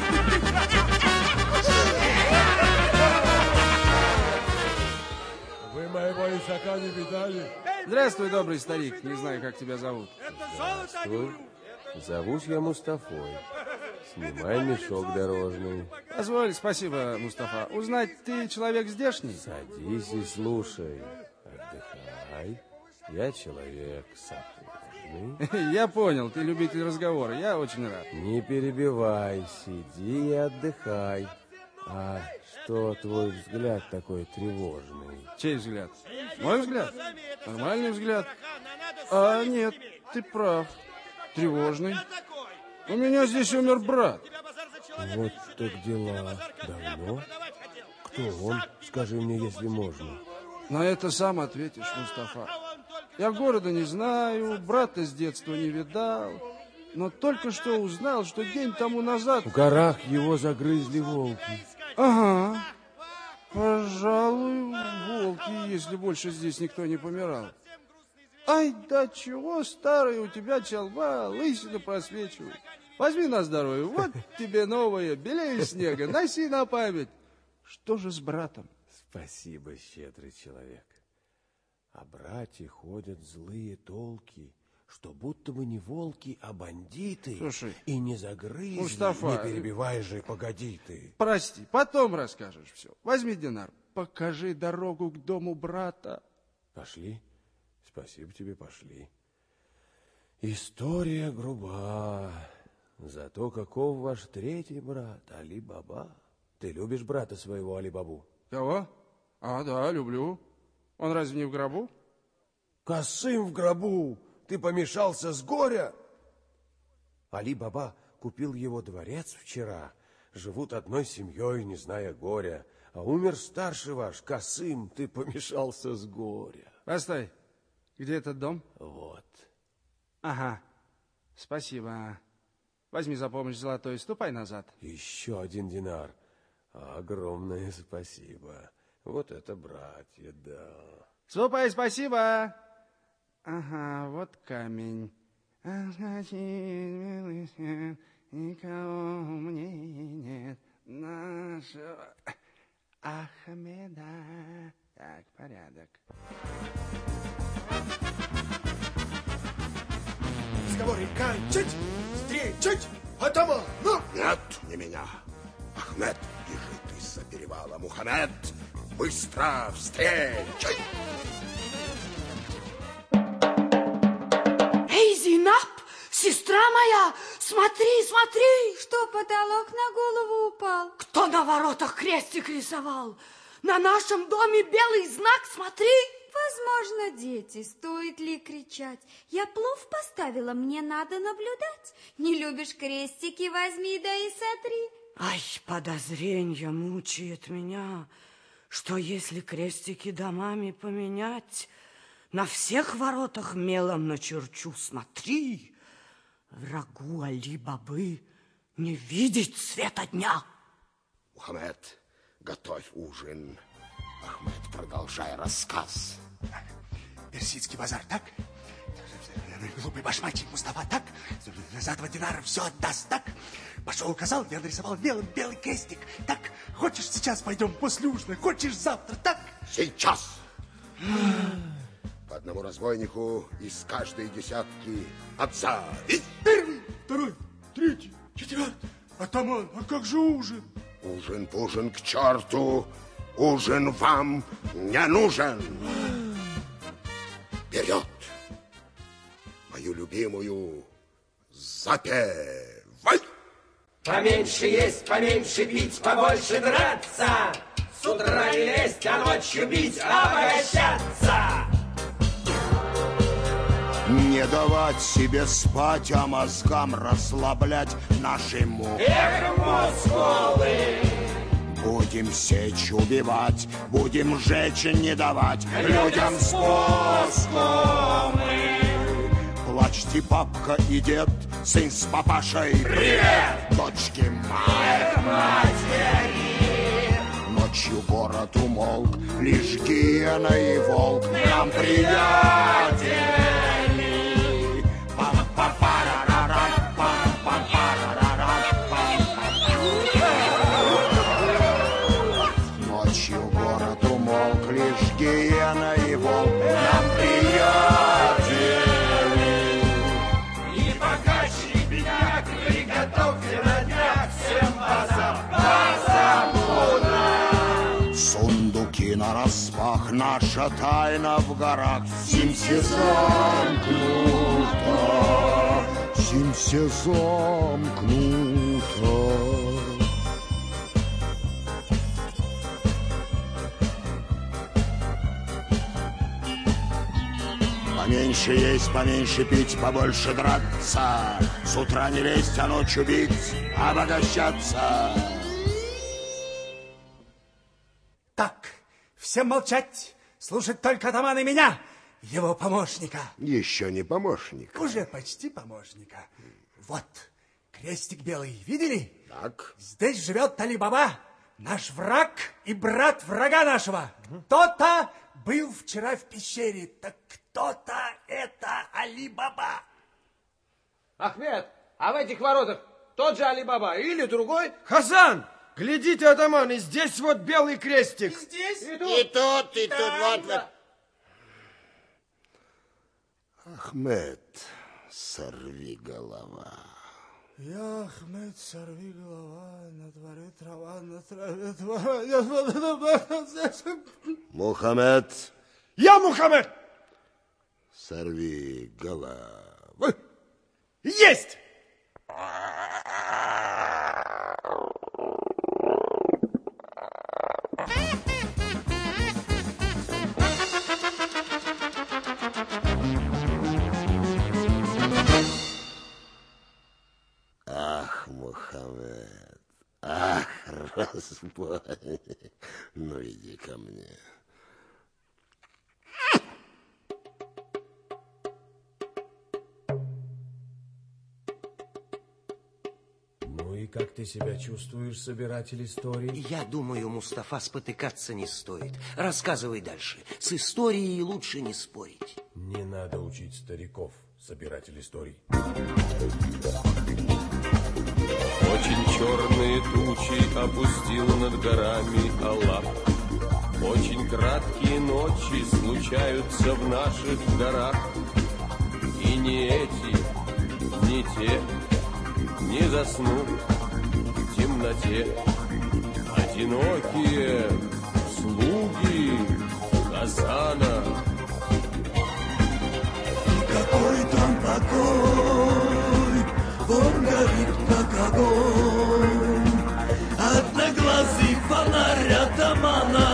Вы моего исака не видали? Здравствуй, добрый старик. Не знаю, как тебя зовут. Здравствуй. Зовусь я Мустафой. Снимай мешок дорожный. Позволь, спасибо, Мустафа. Узнать, ты человек здешний? Садись и слушай. Отдыхай. Я человек сапожный. Я понял, ты любитель разговора. Я очень рад. Не перебивай, сиди и отдыхай. А что твой взгляд такой тревожный? Чей взгляд? Мой взгляд? Нормальный взгляд. А нет, ты прав. Тревожный. У меня здесь умер брат. Вот так дела. Давно? Кто он? Скажи мне, если можно. На это сам ответишь, Мустафа. Я города не знаю, брата с детства не видал, но только что узнал, что день тому назад... В горах его загрызли волки. Ага. Пожалуй, волки, если больше здесь никто не помирал. Ай, да чего старая у тебя чалба, лысина просвечивает. Возьми на здоровье, вот тебе новое, белее снега, носи на память. Что же с братом? Спасибо, щедрый человек. О брате ходят злые толки, что будто бы не волки, а бандиты. Слушай, и не загрызли, Мустафа, не перебивай же, погоди ты. Прости, потом расскажешь все. Возьми динар, покажи дорогу к дому брата. Пошли, спасибо тебе, пошли. История груба, зато каков ваш третий брат, Али-Баба? Ты любишь брата своего, Али-Бабу? Кого? А, да, люблю. Он разве не в гробу? Касым в гробу! Ты помешался с горя? Али-Баба купил его дворец вчера. Живут одной семьей, не зная горя. А умер старший ваш, Касым. Ты помешался с горя. Постой. Где этот дом? Вот. Ага. Спасибо. Возьми за помощь золотой и ступай назад. Еще один динар. Огромное спасибо. Вот это братья, да. Ступай, спасибо. Ага, вот камень. Никого мне нет нашего Ахмеда. Так, порядок. Разговоры кончить, встречать, атаман, ну! Нет, не меня. Ахмед бежит из-за перевала. Мухаммед, быстро встречай! Эй, Зейнаб, сестра моя, смотри, смотри! Что, потолок на голову упал? Кто на воротах крестик рисовал? На нашем доме белый знак, смотри! Возможно, дети, стоит ли кричать? Я плов поставила, мне надо наблюдать. Не любишь крестики, возьми да и сотри. Ай, подозрение мучает меня, что если крестики домами поменять, на всех воротах мелом начерчу, смотри, врагу Али-Бабы не видеть света дня. Мухаммед, готовь ужин. Ахмед, продолжай рассказ. Персидский базар, так? Глупый башмачник Мустафа, так? За два динара все отдаст, так? Пошел, указал, я нарисовал белым белый крестик, так? Хочешь, сейчас пойдем после ужина, хочешь, завтра, так? Сейчас! По одному разбойнику из каждой десятки отзови. Первый, второй, третий, четвертый. Атаман, а как же ужин? Ужин-пужин к черту, ужин вам не нужен. Вперед! Мою любимую запевай! Поменьше есть, поменьше пить, побольше драться. С утра не лезть, а ночью бить, обогащаться. Не давать себе спать, а мозгам расслаблять наши мускулы. Эх, мускулы! Будем сечь, убивать, будем жечь, не давать людям спуску. Плачьте, папка и дед, сын с папашей. Привет! Дочки, мать, матери! Ночью город умолк, лишь гиена и волк нам приятели. Пам-пам-парарара, пам-пам-парарара, пам-пам. Ночью город умолк, лишь гиена и волк нам приятели. И богаче, и бедняк, приготовьте на днях всем базам, базам луна. Сундуки нараспах, наша тайна в горах. Симся замкнута, Симся замкнута. Поменьше есть, поменьше пить, побольше драться. С утра не лезть, а ночью бить, обогащаться. Всем молчать, слушать только атамана и меня, его помощника. Еще не помощник. Уже почти помощника. Вот, крестик белый, видели? Так. Здесь живет Али-Баба, наш враг и брат врага нашего. Кто-то был вчера в пещере, так кто-то это Али-Баба. Ахмед, а в этих воротах тот же Али-Баба или другой? Хасан, глядите, атаман, и здесь вот белый крестик. И здесь? И тут, И тут, и тут, вот, вот. Ахмед, сорви голова. Я, Ахмед, сорви голова, на дворе трава, на траве трава. Мухаммед. Я Мухаммед. Сорви голову. Есть! Ах, Мухаммед, ах, разбой, ну иди ко мне. Ну и как ты себя чувствуешь, собиратель историй? Я думаю, Мустафа, спотыкаться не стоит. Рассказывай дальше. С историей лучше не спорить. Не надо учить стариков, собиратель историй. Очень черные тучи опустил над горами Аллах. Очень краткие ночи случаются в наших горах. И не эти, не те не заснут в темноте. Одинокие слуги Хасана. Какой там покой, он горит как огонь, одноглазый фонарь атамана.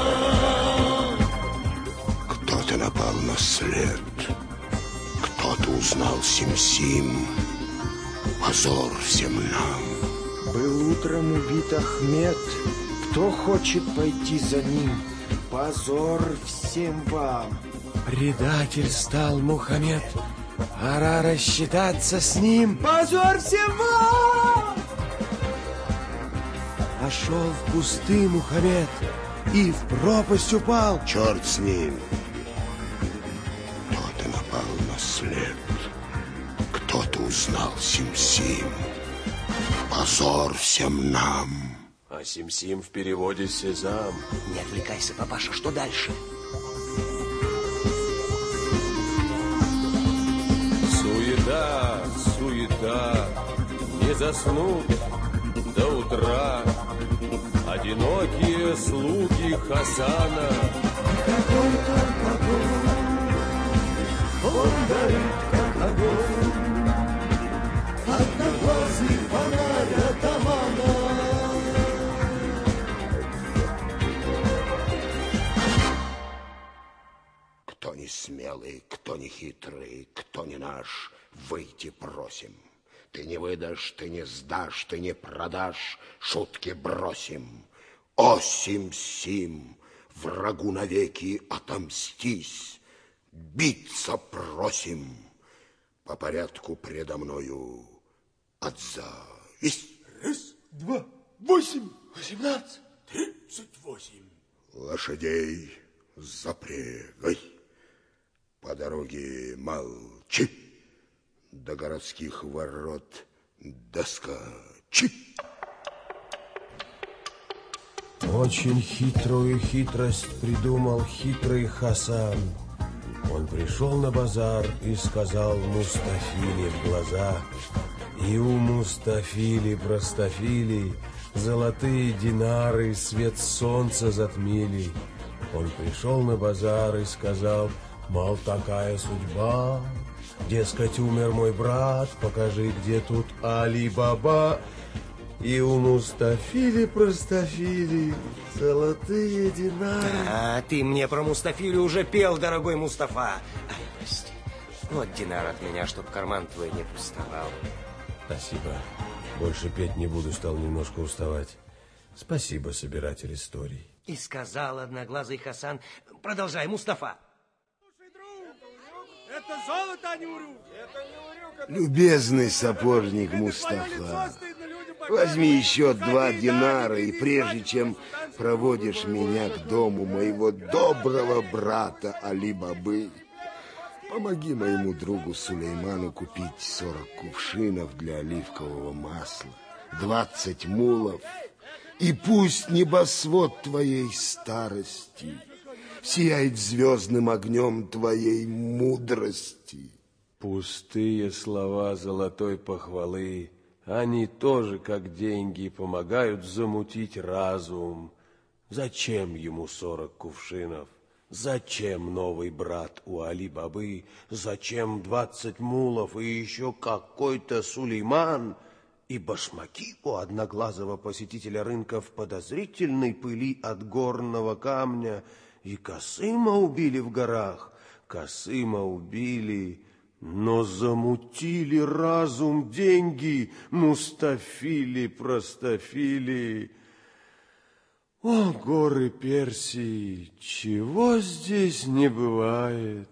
Кто-то напал на след, кто-то узнал Сим-Сим. Позор всем нам. Был утром убит Ахмед. Кто хочет пойти за ним? Позор всем вам. Предатель стал Мухаммед. Пора рассчитаться с ним. Позор всем вам! Пошел в кусты Мухаммед и в пропасть упал. Черт с ним. Кто-то напал на след. Кто-то узнал Сим-Сим. Позор всем нам. А Сим-Сим в переводе Сезам. Не отвлекайся, папаша, что дальше? Суета, суета, не заснут до утра одинокие слуги Хасана. Какой там огонь, он горит как огонь, одноглазый фонарь атамана. Кто не смелый, кто не хитрый, кто не наш, выйти просим. Ты не выдашь, ты не сдашь, ты не продашь, шутки бросим. О, Сим-Сим, врагу навеки отомстись, биться просим. По порядку предо мною отзовись. Раз, два, восемь, восемнадцать, тридцать восемь. Лошадей запрягай, по дороге молчи, до городских ворот доскочи. Очень хитрую хитрость придумал хитрый Хасан. Он пришел на базар и сказал Мустафиле в глаза: и у Мустафили простофили золотые динары свет солнца затмили. Он пришел на базар и сказал: мол, такая судьба, дескать, умер мой брат, покажи, где тут Али-Баба. И у Мустафили простофили золотые динары. А, ты мне про Мустафилю уже пел, дорогой Мустафа. Ай, прости. Вот динар от меня, чтоб карман твой не пустовал. Спасибо. Больше петь не буду, стал немножко уставать. Спасибо, собиратель историй. И сказал одноглазый Хасан: продолжай, Мустафа. Это золото, а не урюк. Любезный сапожник Мустафа, возьми еще два динара, и прежде чем проводишь меня к дому моего доброго брата Али-Бабы, помоги моему другу Сулейману купить сорок кувшинов для оливкового масла, двадцать мулов, и пусть небосвод твоей старости сияет звездным огнем твоей мудрости. Пустые слова золотой похвалы, они тоже, как деньги, помогают замутить разум. Зачем ему сорок кувшинов? Зачем новый брат у Али-Бабы? Зачем двадцать мулов и еще какой-то Сулейман? И башмаки у одноглазого посетителя рынка в подозрительной пыли от горного камня. И Касыма убили в горах, Касыма убили, но замутили разум деньги Мустафили, простофили. О, горы Персии, чего здесь не бывает?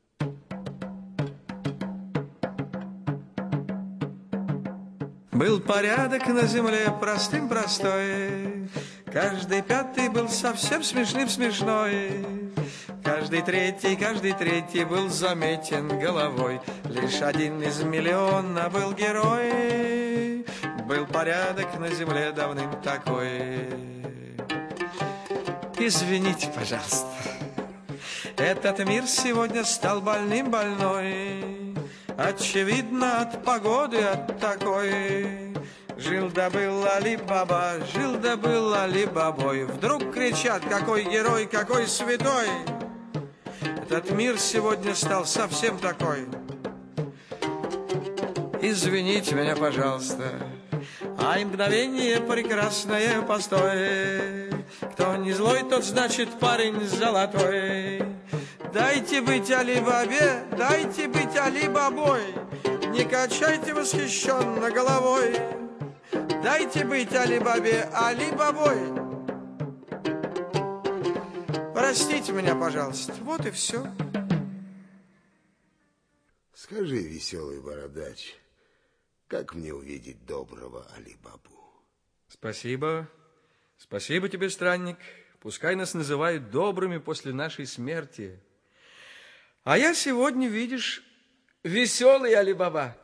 Был порядок на земле простым простой, каждый пятый был совсем смешным смешной, каждый третий, каждый третий был заметен головой, лишь один из миллиона был герой. Был порядок на земле давным такой. Извините, пожалуйста, этот мир сегодня стал больным больной, очевидно, от погоды, от такой. Жил да был Али-Баба, жил да был Али-Бабой. Вдруг кричат: какой герой, какой святой. Этот мир сегодня стал совсем такой. Извините меня, пожалуйста, а и мгновение прекрасное постой. Кто не злой, тот значит парень золотой. Дайте быть Али-Бабе, дайте быть Али-Бабой. Не качайте восхищенно головой. Дайте быть Али-Бабе, Али-Бабой. Простите меня, пожалуйста, вот и все. Скажи, веселый бородач, как мне увидеть доброго Али-Бабу? Спасибо. Спасибо тебе, странник. Пускай нас называют добрыми после нашей смерти. А я сегодня, видишь, веселый Али-Баба.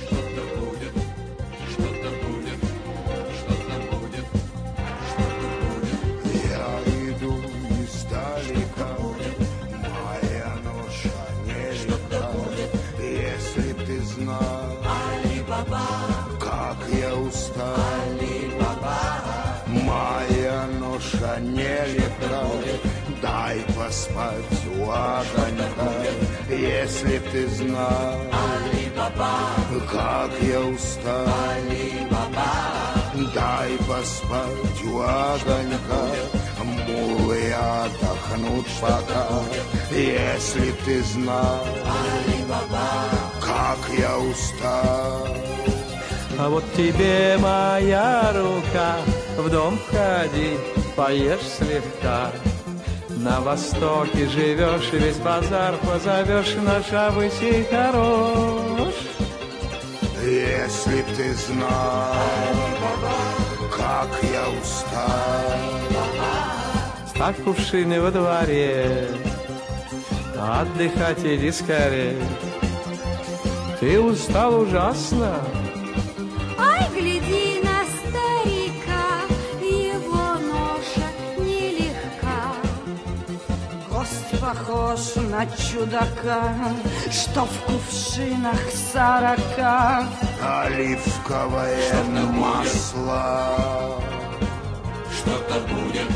Как я устал, Али-Баба, моя ноша нелегка. Дай поспать у огонька, если б ты знал, Али-Баба, как я устал, Али-Баба. Дай поспать у огонька, мулы отдохнут пока. Если б ты знал, Али-Баба, как я устал. А вот тебе моя рука, в дом входи, поешь слегка. На востоке живешь, весь базар позовешь, наш обычай хорош. Если б ты знал, как я устал. Ставь кувшины во дворе, отдыхать иди скорее. Ты устал ужасно. Ай, гляди на старика, его ноша нелегка. Гость похож на чудака, что в кувшинах сорока. Оливковое масло. Что-то будет,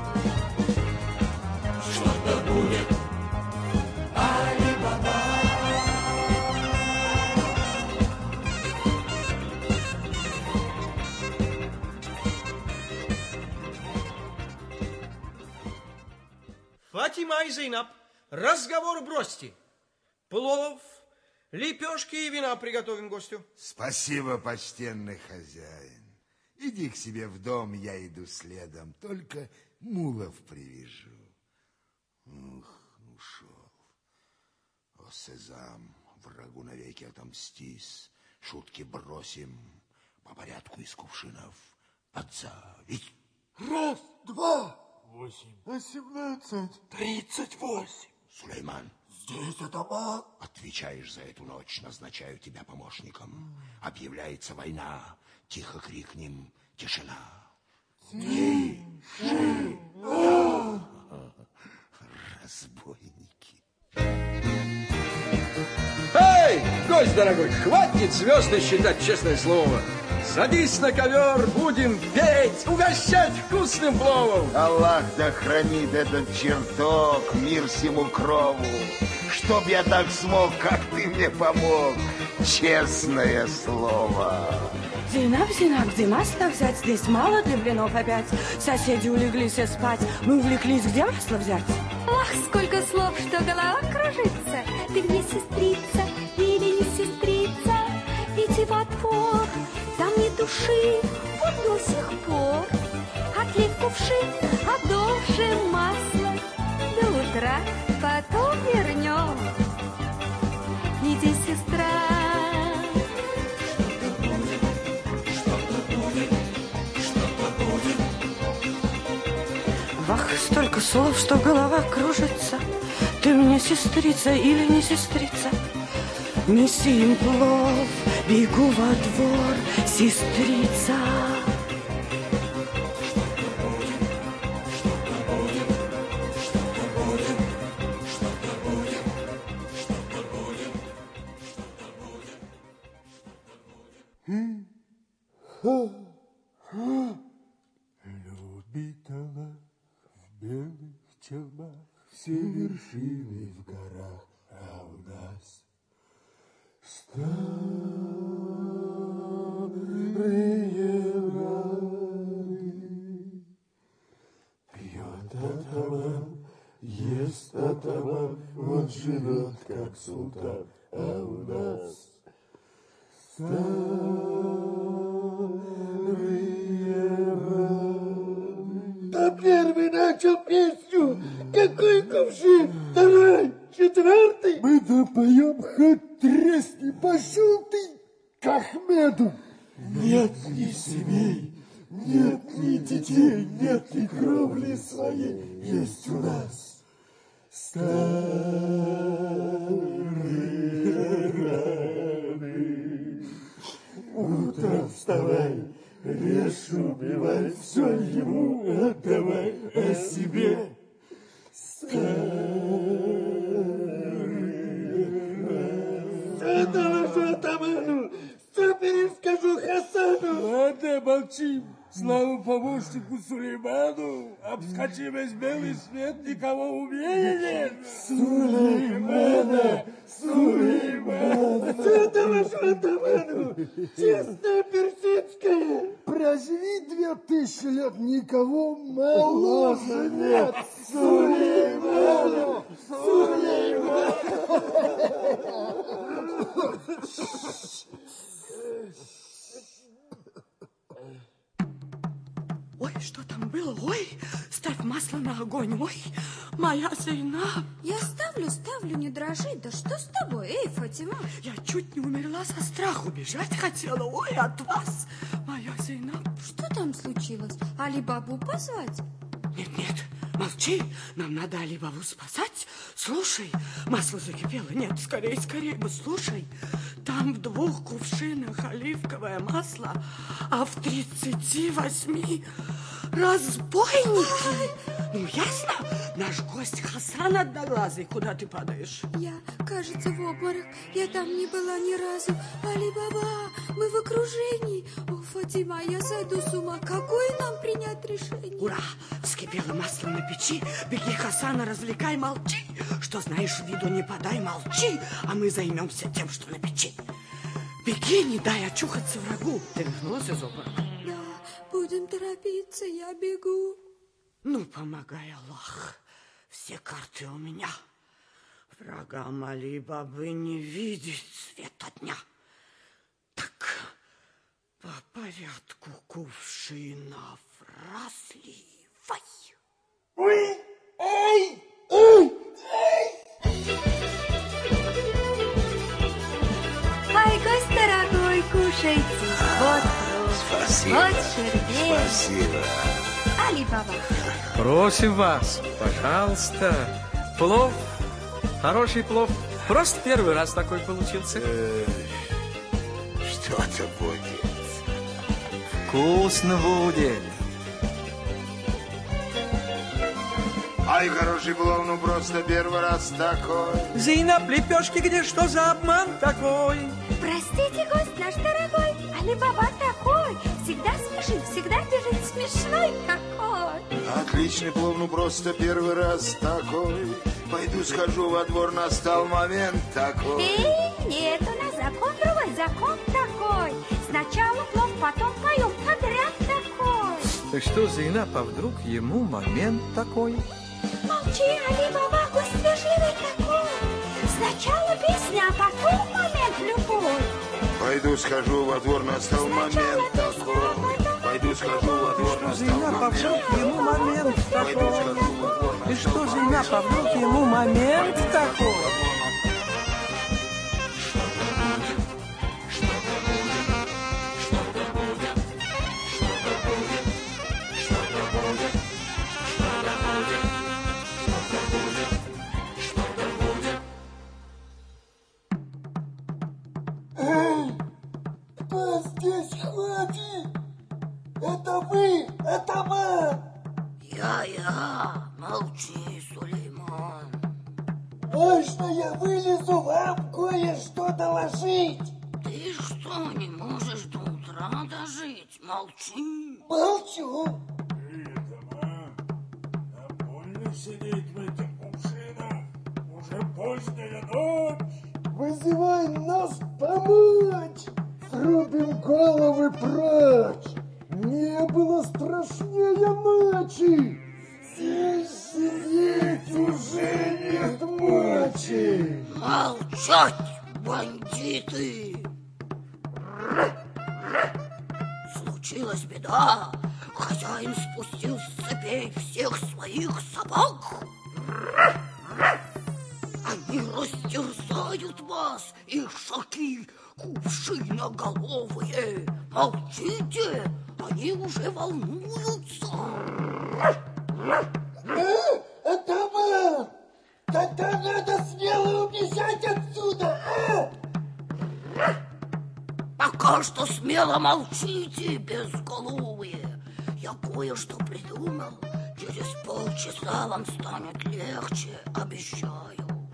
что-то будет. Али-Баба. Фатима и Зейнаб, разговор бросьте. Плов, лепешки и вина приготовим гостю. Спасибо, почтенный хозяин. Иди к себе в дом, я иду следом. Только мулов привяжу. Ух, ушел. О, Сезам, врагу навеки отомстись, шутки бросим, по порядку из кувшинов отзови. Раз, два, восемь, восемнадцать, тридцать восемь. Сулейман. Здесь атаман. Отвечаешь за эту ночь, назначаю тебя помощником. Объявляется война, тихо крикнем тишина. Тишина. Разбойники. Эй, гость дорогой, хватит звезды считать, честное слово. Садись на ковер, будем петь, угощать вкусным пловом. Аллах да хранит этот чертог, мир всему крову. Чтоб я так смог, как ты мне помог, честное слово. Зейнаб, Зейнаб, где масло взять? Здесь мало для блинов опять. Соседи улеглись и спать. Мы увлеклись, где масло взять? Ах, сколько слов, что голова кружится. Ты мне сестрица или не сестрица? Иди во двор, там ни души, вот до сих пор. Отлив кувшин, одолжим масло. До утра потом вернем. Иди, сестра. Вах, столько слов, что голова кружится. Ты мне сестрица или не сестрица? Неси им плов, бегу во двор, сестрица. Любит Аллах в белых челмах все вершины в горах, а у нас старые раны. Пьет атаман, ест атаман, он живет как султан, а у нас старые раны. Кто первый начал песню? Какой кувшин? Второй? Четвертый? Мы допоем, хоть тресни, пошел ты к Ахмеду. Нет ни семей, нет ни детей, нет ни кровли своей, есть у нас старые раны. Утром вставай, режь, убивай, все ему отдавай, о себе Все доложу атаману, все перескажу Хасану. Ладно, молчим. Слава помощнику Сулейману. Обскочи весь белый свет, никого умнее нет. Сулеймана, Сулеймана. Все доложу атаману. Честная персидская. Проживи две тысячи лет, никого моложе нет. Сулеймана, Сулеймана. Ой, что там было? Ой, ставь масло на огонь. Ой, моя Зейнаб. Я ставлю, ставлю, не дрожи. Да что с тобой, эй, Фатима? Я чуть не умерла со страху, бежать хотела. Ой, от вас, моя Зейнаб. Что там случилось? Али-Бабу позвать? Нет, нет, молчи. Нам надо Али-Бабу спасать. Слушай, масло закипело. Нет, скорее, скорее бы, слушай. Там в двух кувшинах оливковое масло, а в тридцати восьми разбойники. Ну, ясно? Наш гость Хасан одноглазый. Куда ты падаешь? Я, кажется, в обморок. Я там не была ни разу. Али-Баба, мы в окружении. О, Фатима, я сойду с ума. Какое нам принять решение? Ура! Вскипело масло на печи. Беги, Хасана, развлекай, молчи. Что знаешь, виду не подай, молчи. А мы займемся тем, что на печи. Беги, не дай очухаться врагу. Ты вернулась из обморока? Да, будем торопиться, я бегу. Ну, помогай, Аллах. Все карты у меня. Врагам Али-Бабы не видеть света дня. Так, по порядку кувшинов разливай. Кушайте, вот плов, Спасибо. вот шербет. Спасибо. Али-Баба. Просим вас, пожалуйста. Плов, хороший плов. Просто первый раз такой получился. Что-то будет. Вкусно будет. Ай, хороший плов, ну просто первый раз такой. Зейнаб, лепешки где, что за обман такой? Простите, гость наш дорогой, Али-Баба такой. Всегда смешит, всегда бежит, смешной такой. Отличный плов, ну просто первый раз такой. Пойду схожу во двор, настал момент такой. Эй, нет, у нас закон другой, закон такой. Сначала плов, потом поем, подряд такой. Так что, Зейнаб, а вдруг ему момент такой? Молчи, Али-Баба, гость вежливый такой. Сначала песня, а потом момент любой. Пойду схожу во двор, настал момент такой. Пойду схожу во двор, настал момент такой. Ему момент такой. И что, Зейнаб, а вдруг ему момент такой? Эй, кто здесь ходит? Это вы, атаман! Я-я, молчи, Сулейман. Можно я вылезу вам кое-что доложить? Ты что, не можешь до утра дожить? Молчи. Молчу. Больно сидеть в этих кувшинах. Уже поздняя ночь. Вызывай нас помочь. Срубим головы прочь. Не было страшнее ночи. Здесь сидеть уже нет мочи. Молчать, бандиты! Случилась беда. Хозяин спустил с цепей всех своих собак. Они растерзают вас, ишаки кувшиноголовые. Молчите, они уже волнуются. А, атаман, тогда надо смело убежать отсюда, а? Пока что смело молчите, безголовые. Я кое-что придумал. Через полчаса вам станет легче, обещаю.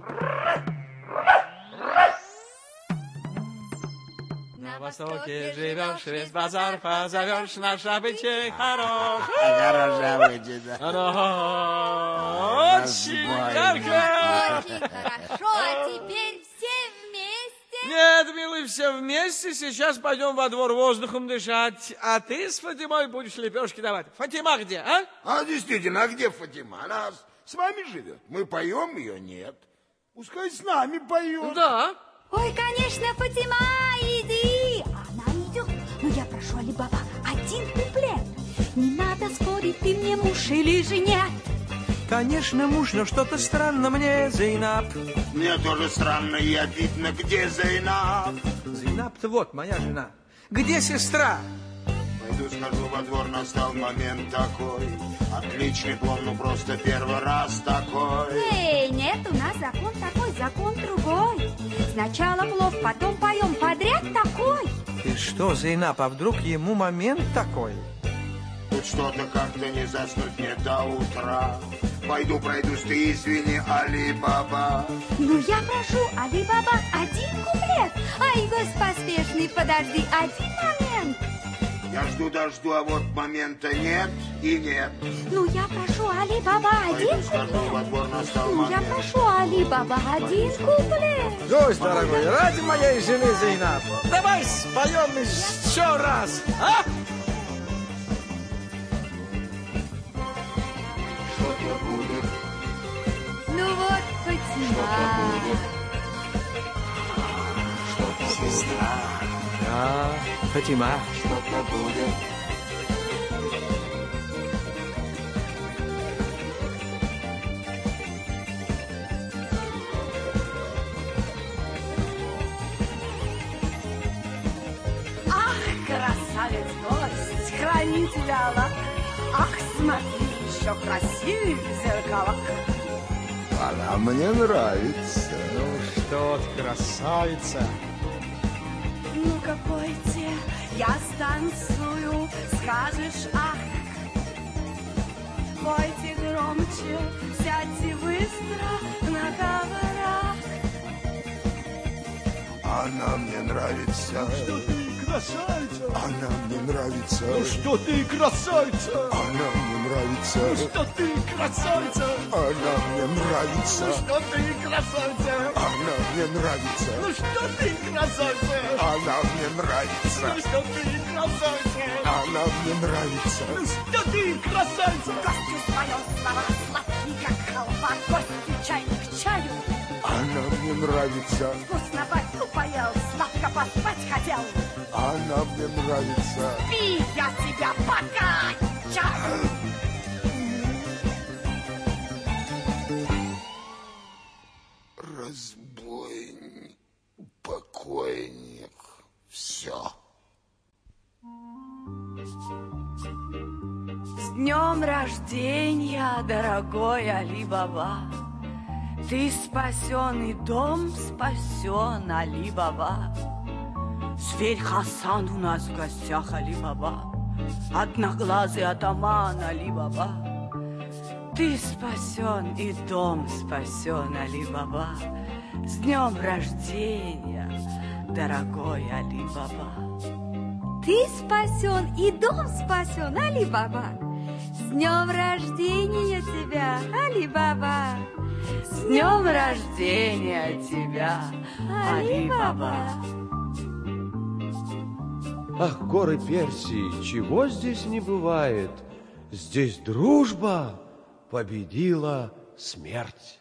На востоке живешь, весь базар позовешь, наш обычай хорош. Хороший обычай, да. Оно очень ярко. Очень хорошо, а теперь все вместе. Нет, милый, все вместе. Сейчас пойдем во двор воздухом дышать. А ты с Фатимой будешь лепешки давать. Фатима где, а? А действительно, а где Фатима? Она с вами живет. Мы поем, ее нет. Пускай с нами поет. Да. Ой, конечно, Фатима, иди. Она идет. Но я прошу, Али-Баба, один куплет. Не надо спорить, ты мне муж или же нет. Конечно, муж, но что-то странно мне, Зейнаб. Мне тоже странно, я видно, где Зейнаб. Зейнаб-то вот моя жена. Где сестра? Пойду схожу во двор, настал момент такой. Отличный плов, ну просто первый раз такой. Эй, нет, у нас закон такой, закон другой. Сначала плов, потом поем, подряд такой. Ты что, Зейнаб, а вдруг ему момент такой? Тут что-то как-то не заснуть мне до утра. Пойду пройдусь, ты извини, Али-Баба. Ну, я прошу, Али-Баба, один куплет. Ай, гость поспешный, подожди, один момент. Я жду, дожду, а вот момента нет и нет. Ну, я прошу, Али-Баба, один куплет. Ну, я прошу, Али-Баба, один куплет. Гость, дорогой, ради моей жены Зейнаб, давай споем еще раз, а? Что-то будет. Ну вот, Фатима. Что-то сестра. Да, Фатима. Что-то будет. ведь гость, храни тебя Аллах. Ах, смотри, еще красивее в зеркалах. Она мне нравится. Ну что ты, красавица. Ну-ка, пойте, я станцую, скажешь ах. Пойте громче, сядьте быстро на коврах. Она мне нравится. Что ты, красавица. Она мне нравится. Ну что ты, красавица. Она мне нравится. Ну что ты, красавица. Она мне нравится. Ну что ты, красавица. Она мне нравится. Ну что ты, красавица. Она мне нравится. Ну что ты, красавица. Она мне нравится. Ну что ты, красавица. Гостю свое слова сладкий, как халва. Гостю чайник к чаю. Она мне нравится. Вкусно батьку поел, сладко поспать хотел. Она мне нравится. Спи, я тебя покачаю. Разбойник, покойник, все. С днем рождения, дорогой Али-Баба. Ты спасен, и дом спасен, Али-Баба. Зверь Хасан у нас в гостях, Али-Баба. Одноглазый атаман, Али-Баба. Ты спасен, и дом спасен, Али-Баба. С днем рождения, дорогой Али-Баба. Ты спасен, и дом спасен, Али-Баба. С днем рождения тебя, Али-Баба. С днем рождения тебя, Али-Баба. Ах, горы Персии, чего здесь не бывает? Здесь дружба победила смерть.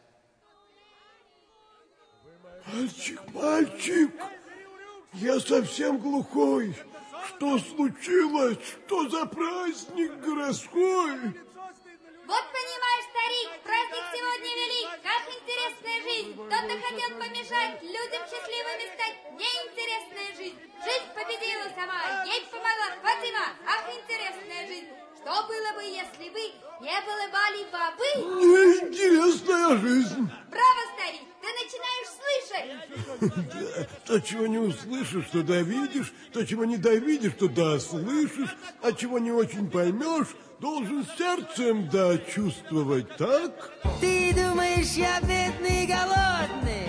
Мальчик, мальчик, я совсем глухой. Что случилось? Что за праздник городской? Вот понимаешь, старик, праздник сегодня велик. Как интересная жизнь. Кто-то хотел помешать людям счастливыми стать. Неинтересная жизнь. Жизнь победила сама. Ей помогла Фатима. Ах, интересная жизнь. Что было бы, если бы не было Али-Бабы? Неинтересная жизнь. Браво, старик, ты начинаешь слышать. То, чего не услышишь, то довидишь, то, чего не довидишь, то дослышишь, а чего не очень поймешь, должен сердцем дочувствовать, так? Ты думаешь, я бедный и голодный,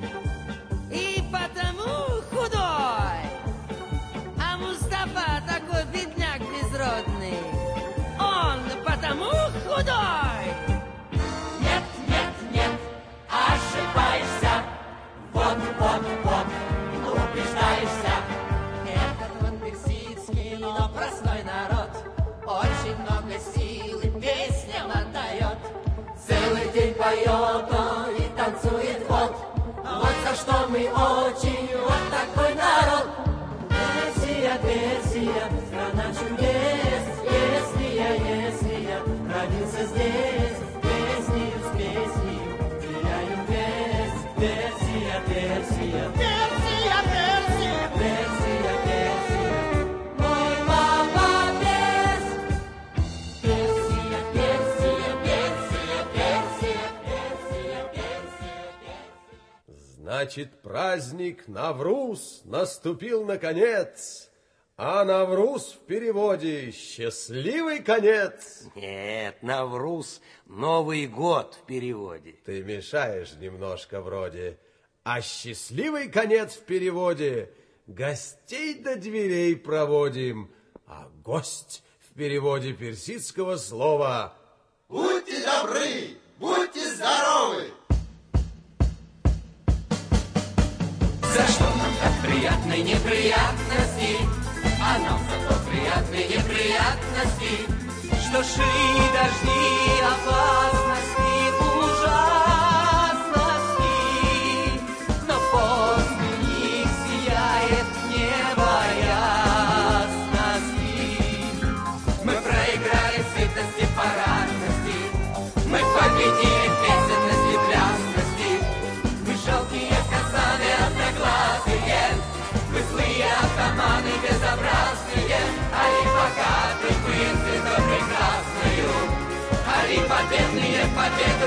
и потому худой, а Мустафа такой бедняк безродный, он потому худой. Нет, нет, нет, ошибаешься, вот, вот, вот, убеждаешься. Этот он персидский, но простой народ, очень много сил и песням отдает. Целый день поет он и танцует, вот, вот за что мы очень, вот такой народ. Персия, Персия, страна чудес, если я, если я родился здесь, песнею с песнею теряю вес. Персия, Персия, Персия, Персия, Персия, Персия, мой папа перс. Персия, Персия, Персия, Персия, Персия, Персия. Значит, праздник Навруз наступил наконец. А Навруз в переводе «счастливый конец». Нет, Навруз — Новый год в переводе. Ты мешаешь немножко вроде. А счастливый конец в переводе «гостей до дверей проводим». А гость в переводе персидского слова «Будьте добры, будьте здоровы». За что нам так приятны неприятности? А нам зато приятны неприятности, что шли дожди опасности, ужасности, но после них сияет небо ясности. Мы проиграли в сытости, парадности, мы победили в песенности, плясности. Вы жалкие казаны одноглазые, вы злые атаманы безобразные,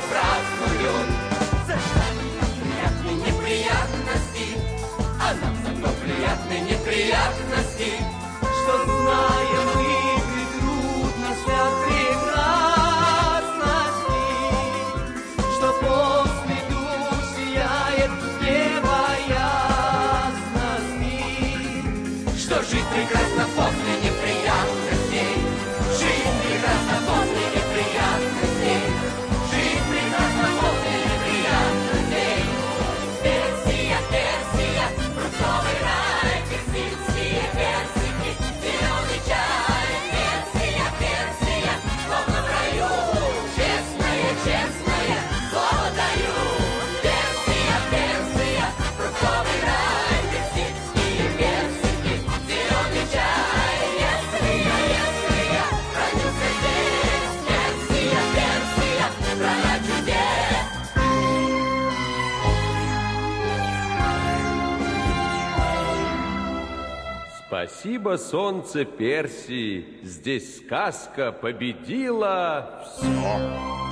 празднуют. Приятные неприятности, а нам зато приятные неприятности, что знаем игры трудности от прекрасности, что после душ сияет небо ясности, что жизнь прекрасна после неприятностей, жизнь прекрасна после неприятностей, жизнь прекрасна после неприятностей. Персия, Персия, фруктовый рай, персидские персики, зеленый чай. Персия, Персия, словно в раю, честное, честное слово даю. Персия, Персия, фруктовый рай, персидские персики, зеленый чай. Если я, если я родился здесь, Персия, Персия, страна чудес. Спасибо, солнце Персии, здесь сказка победила все.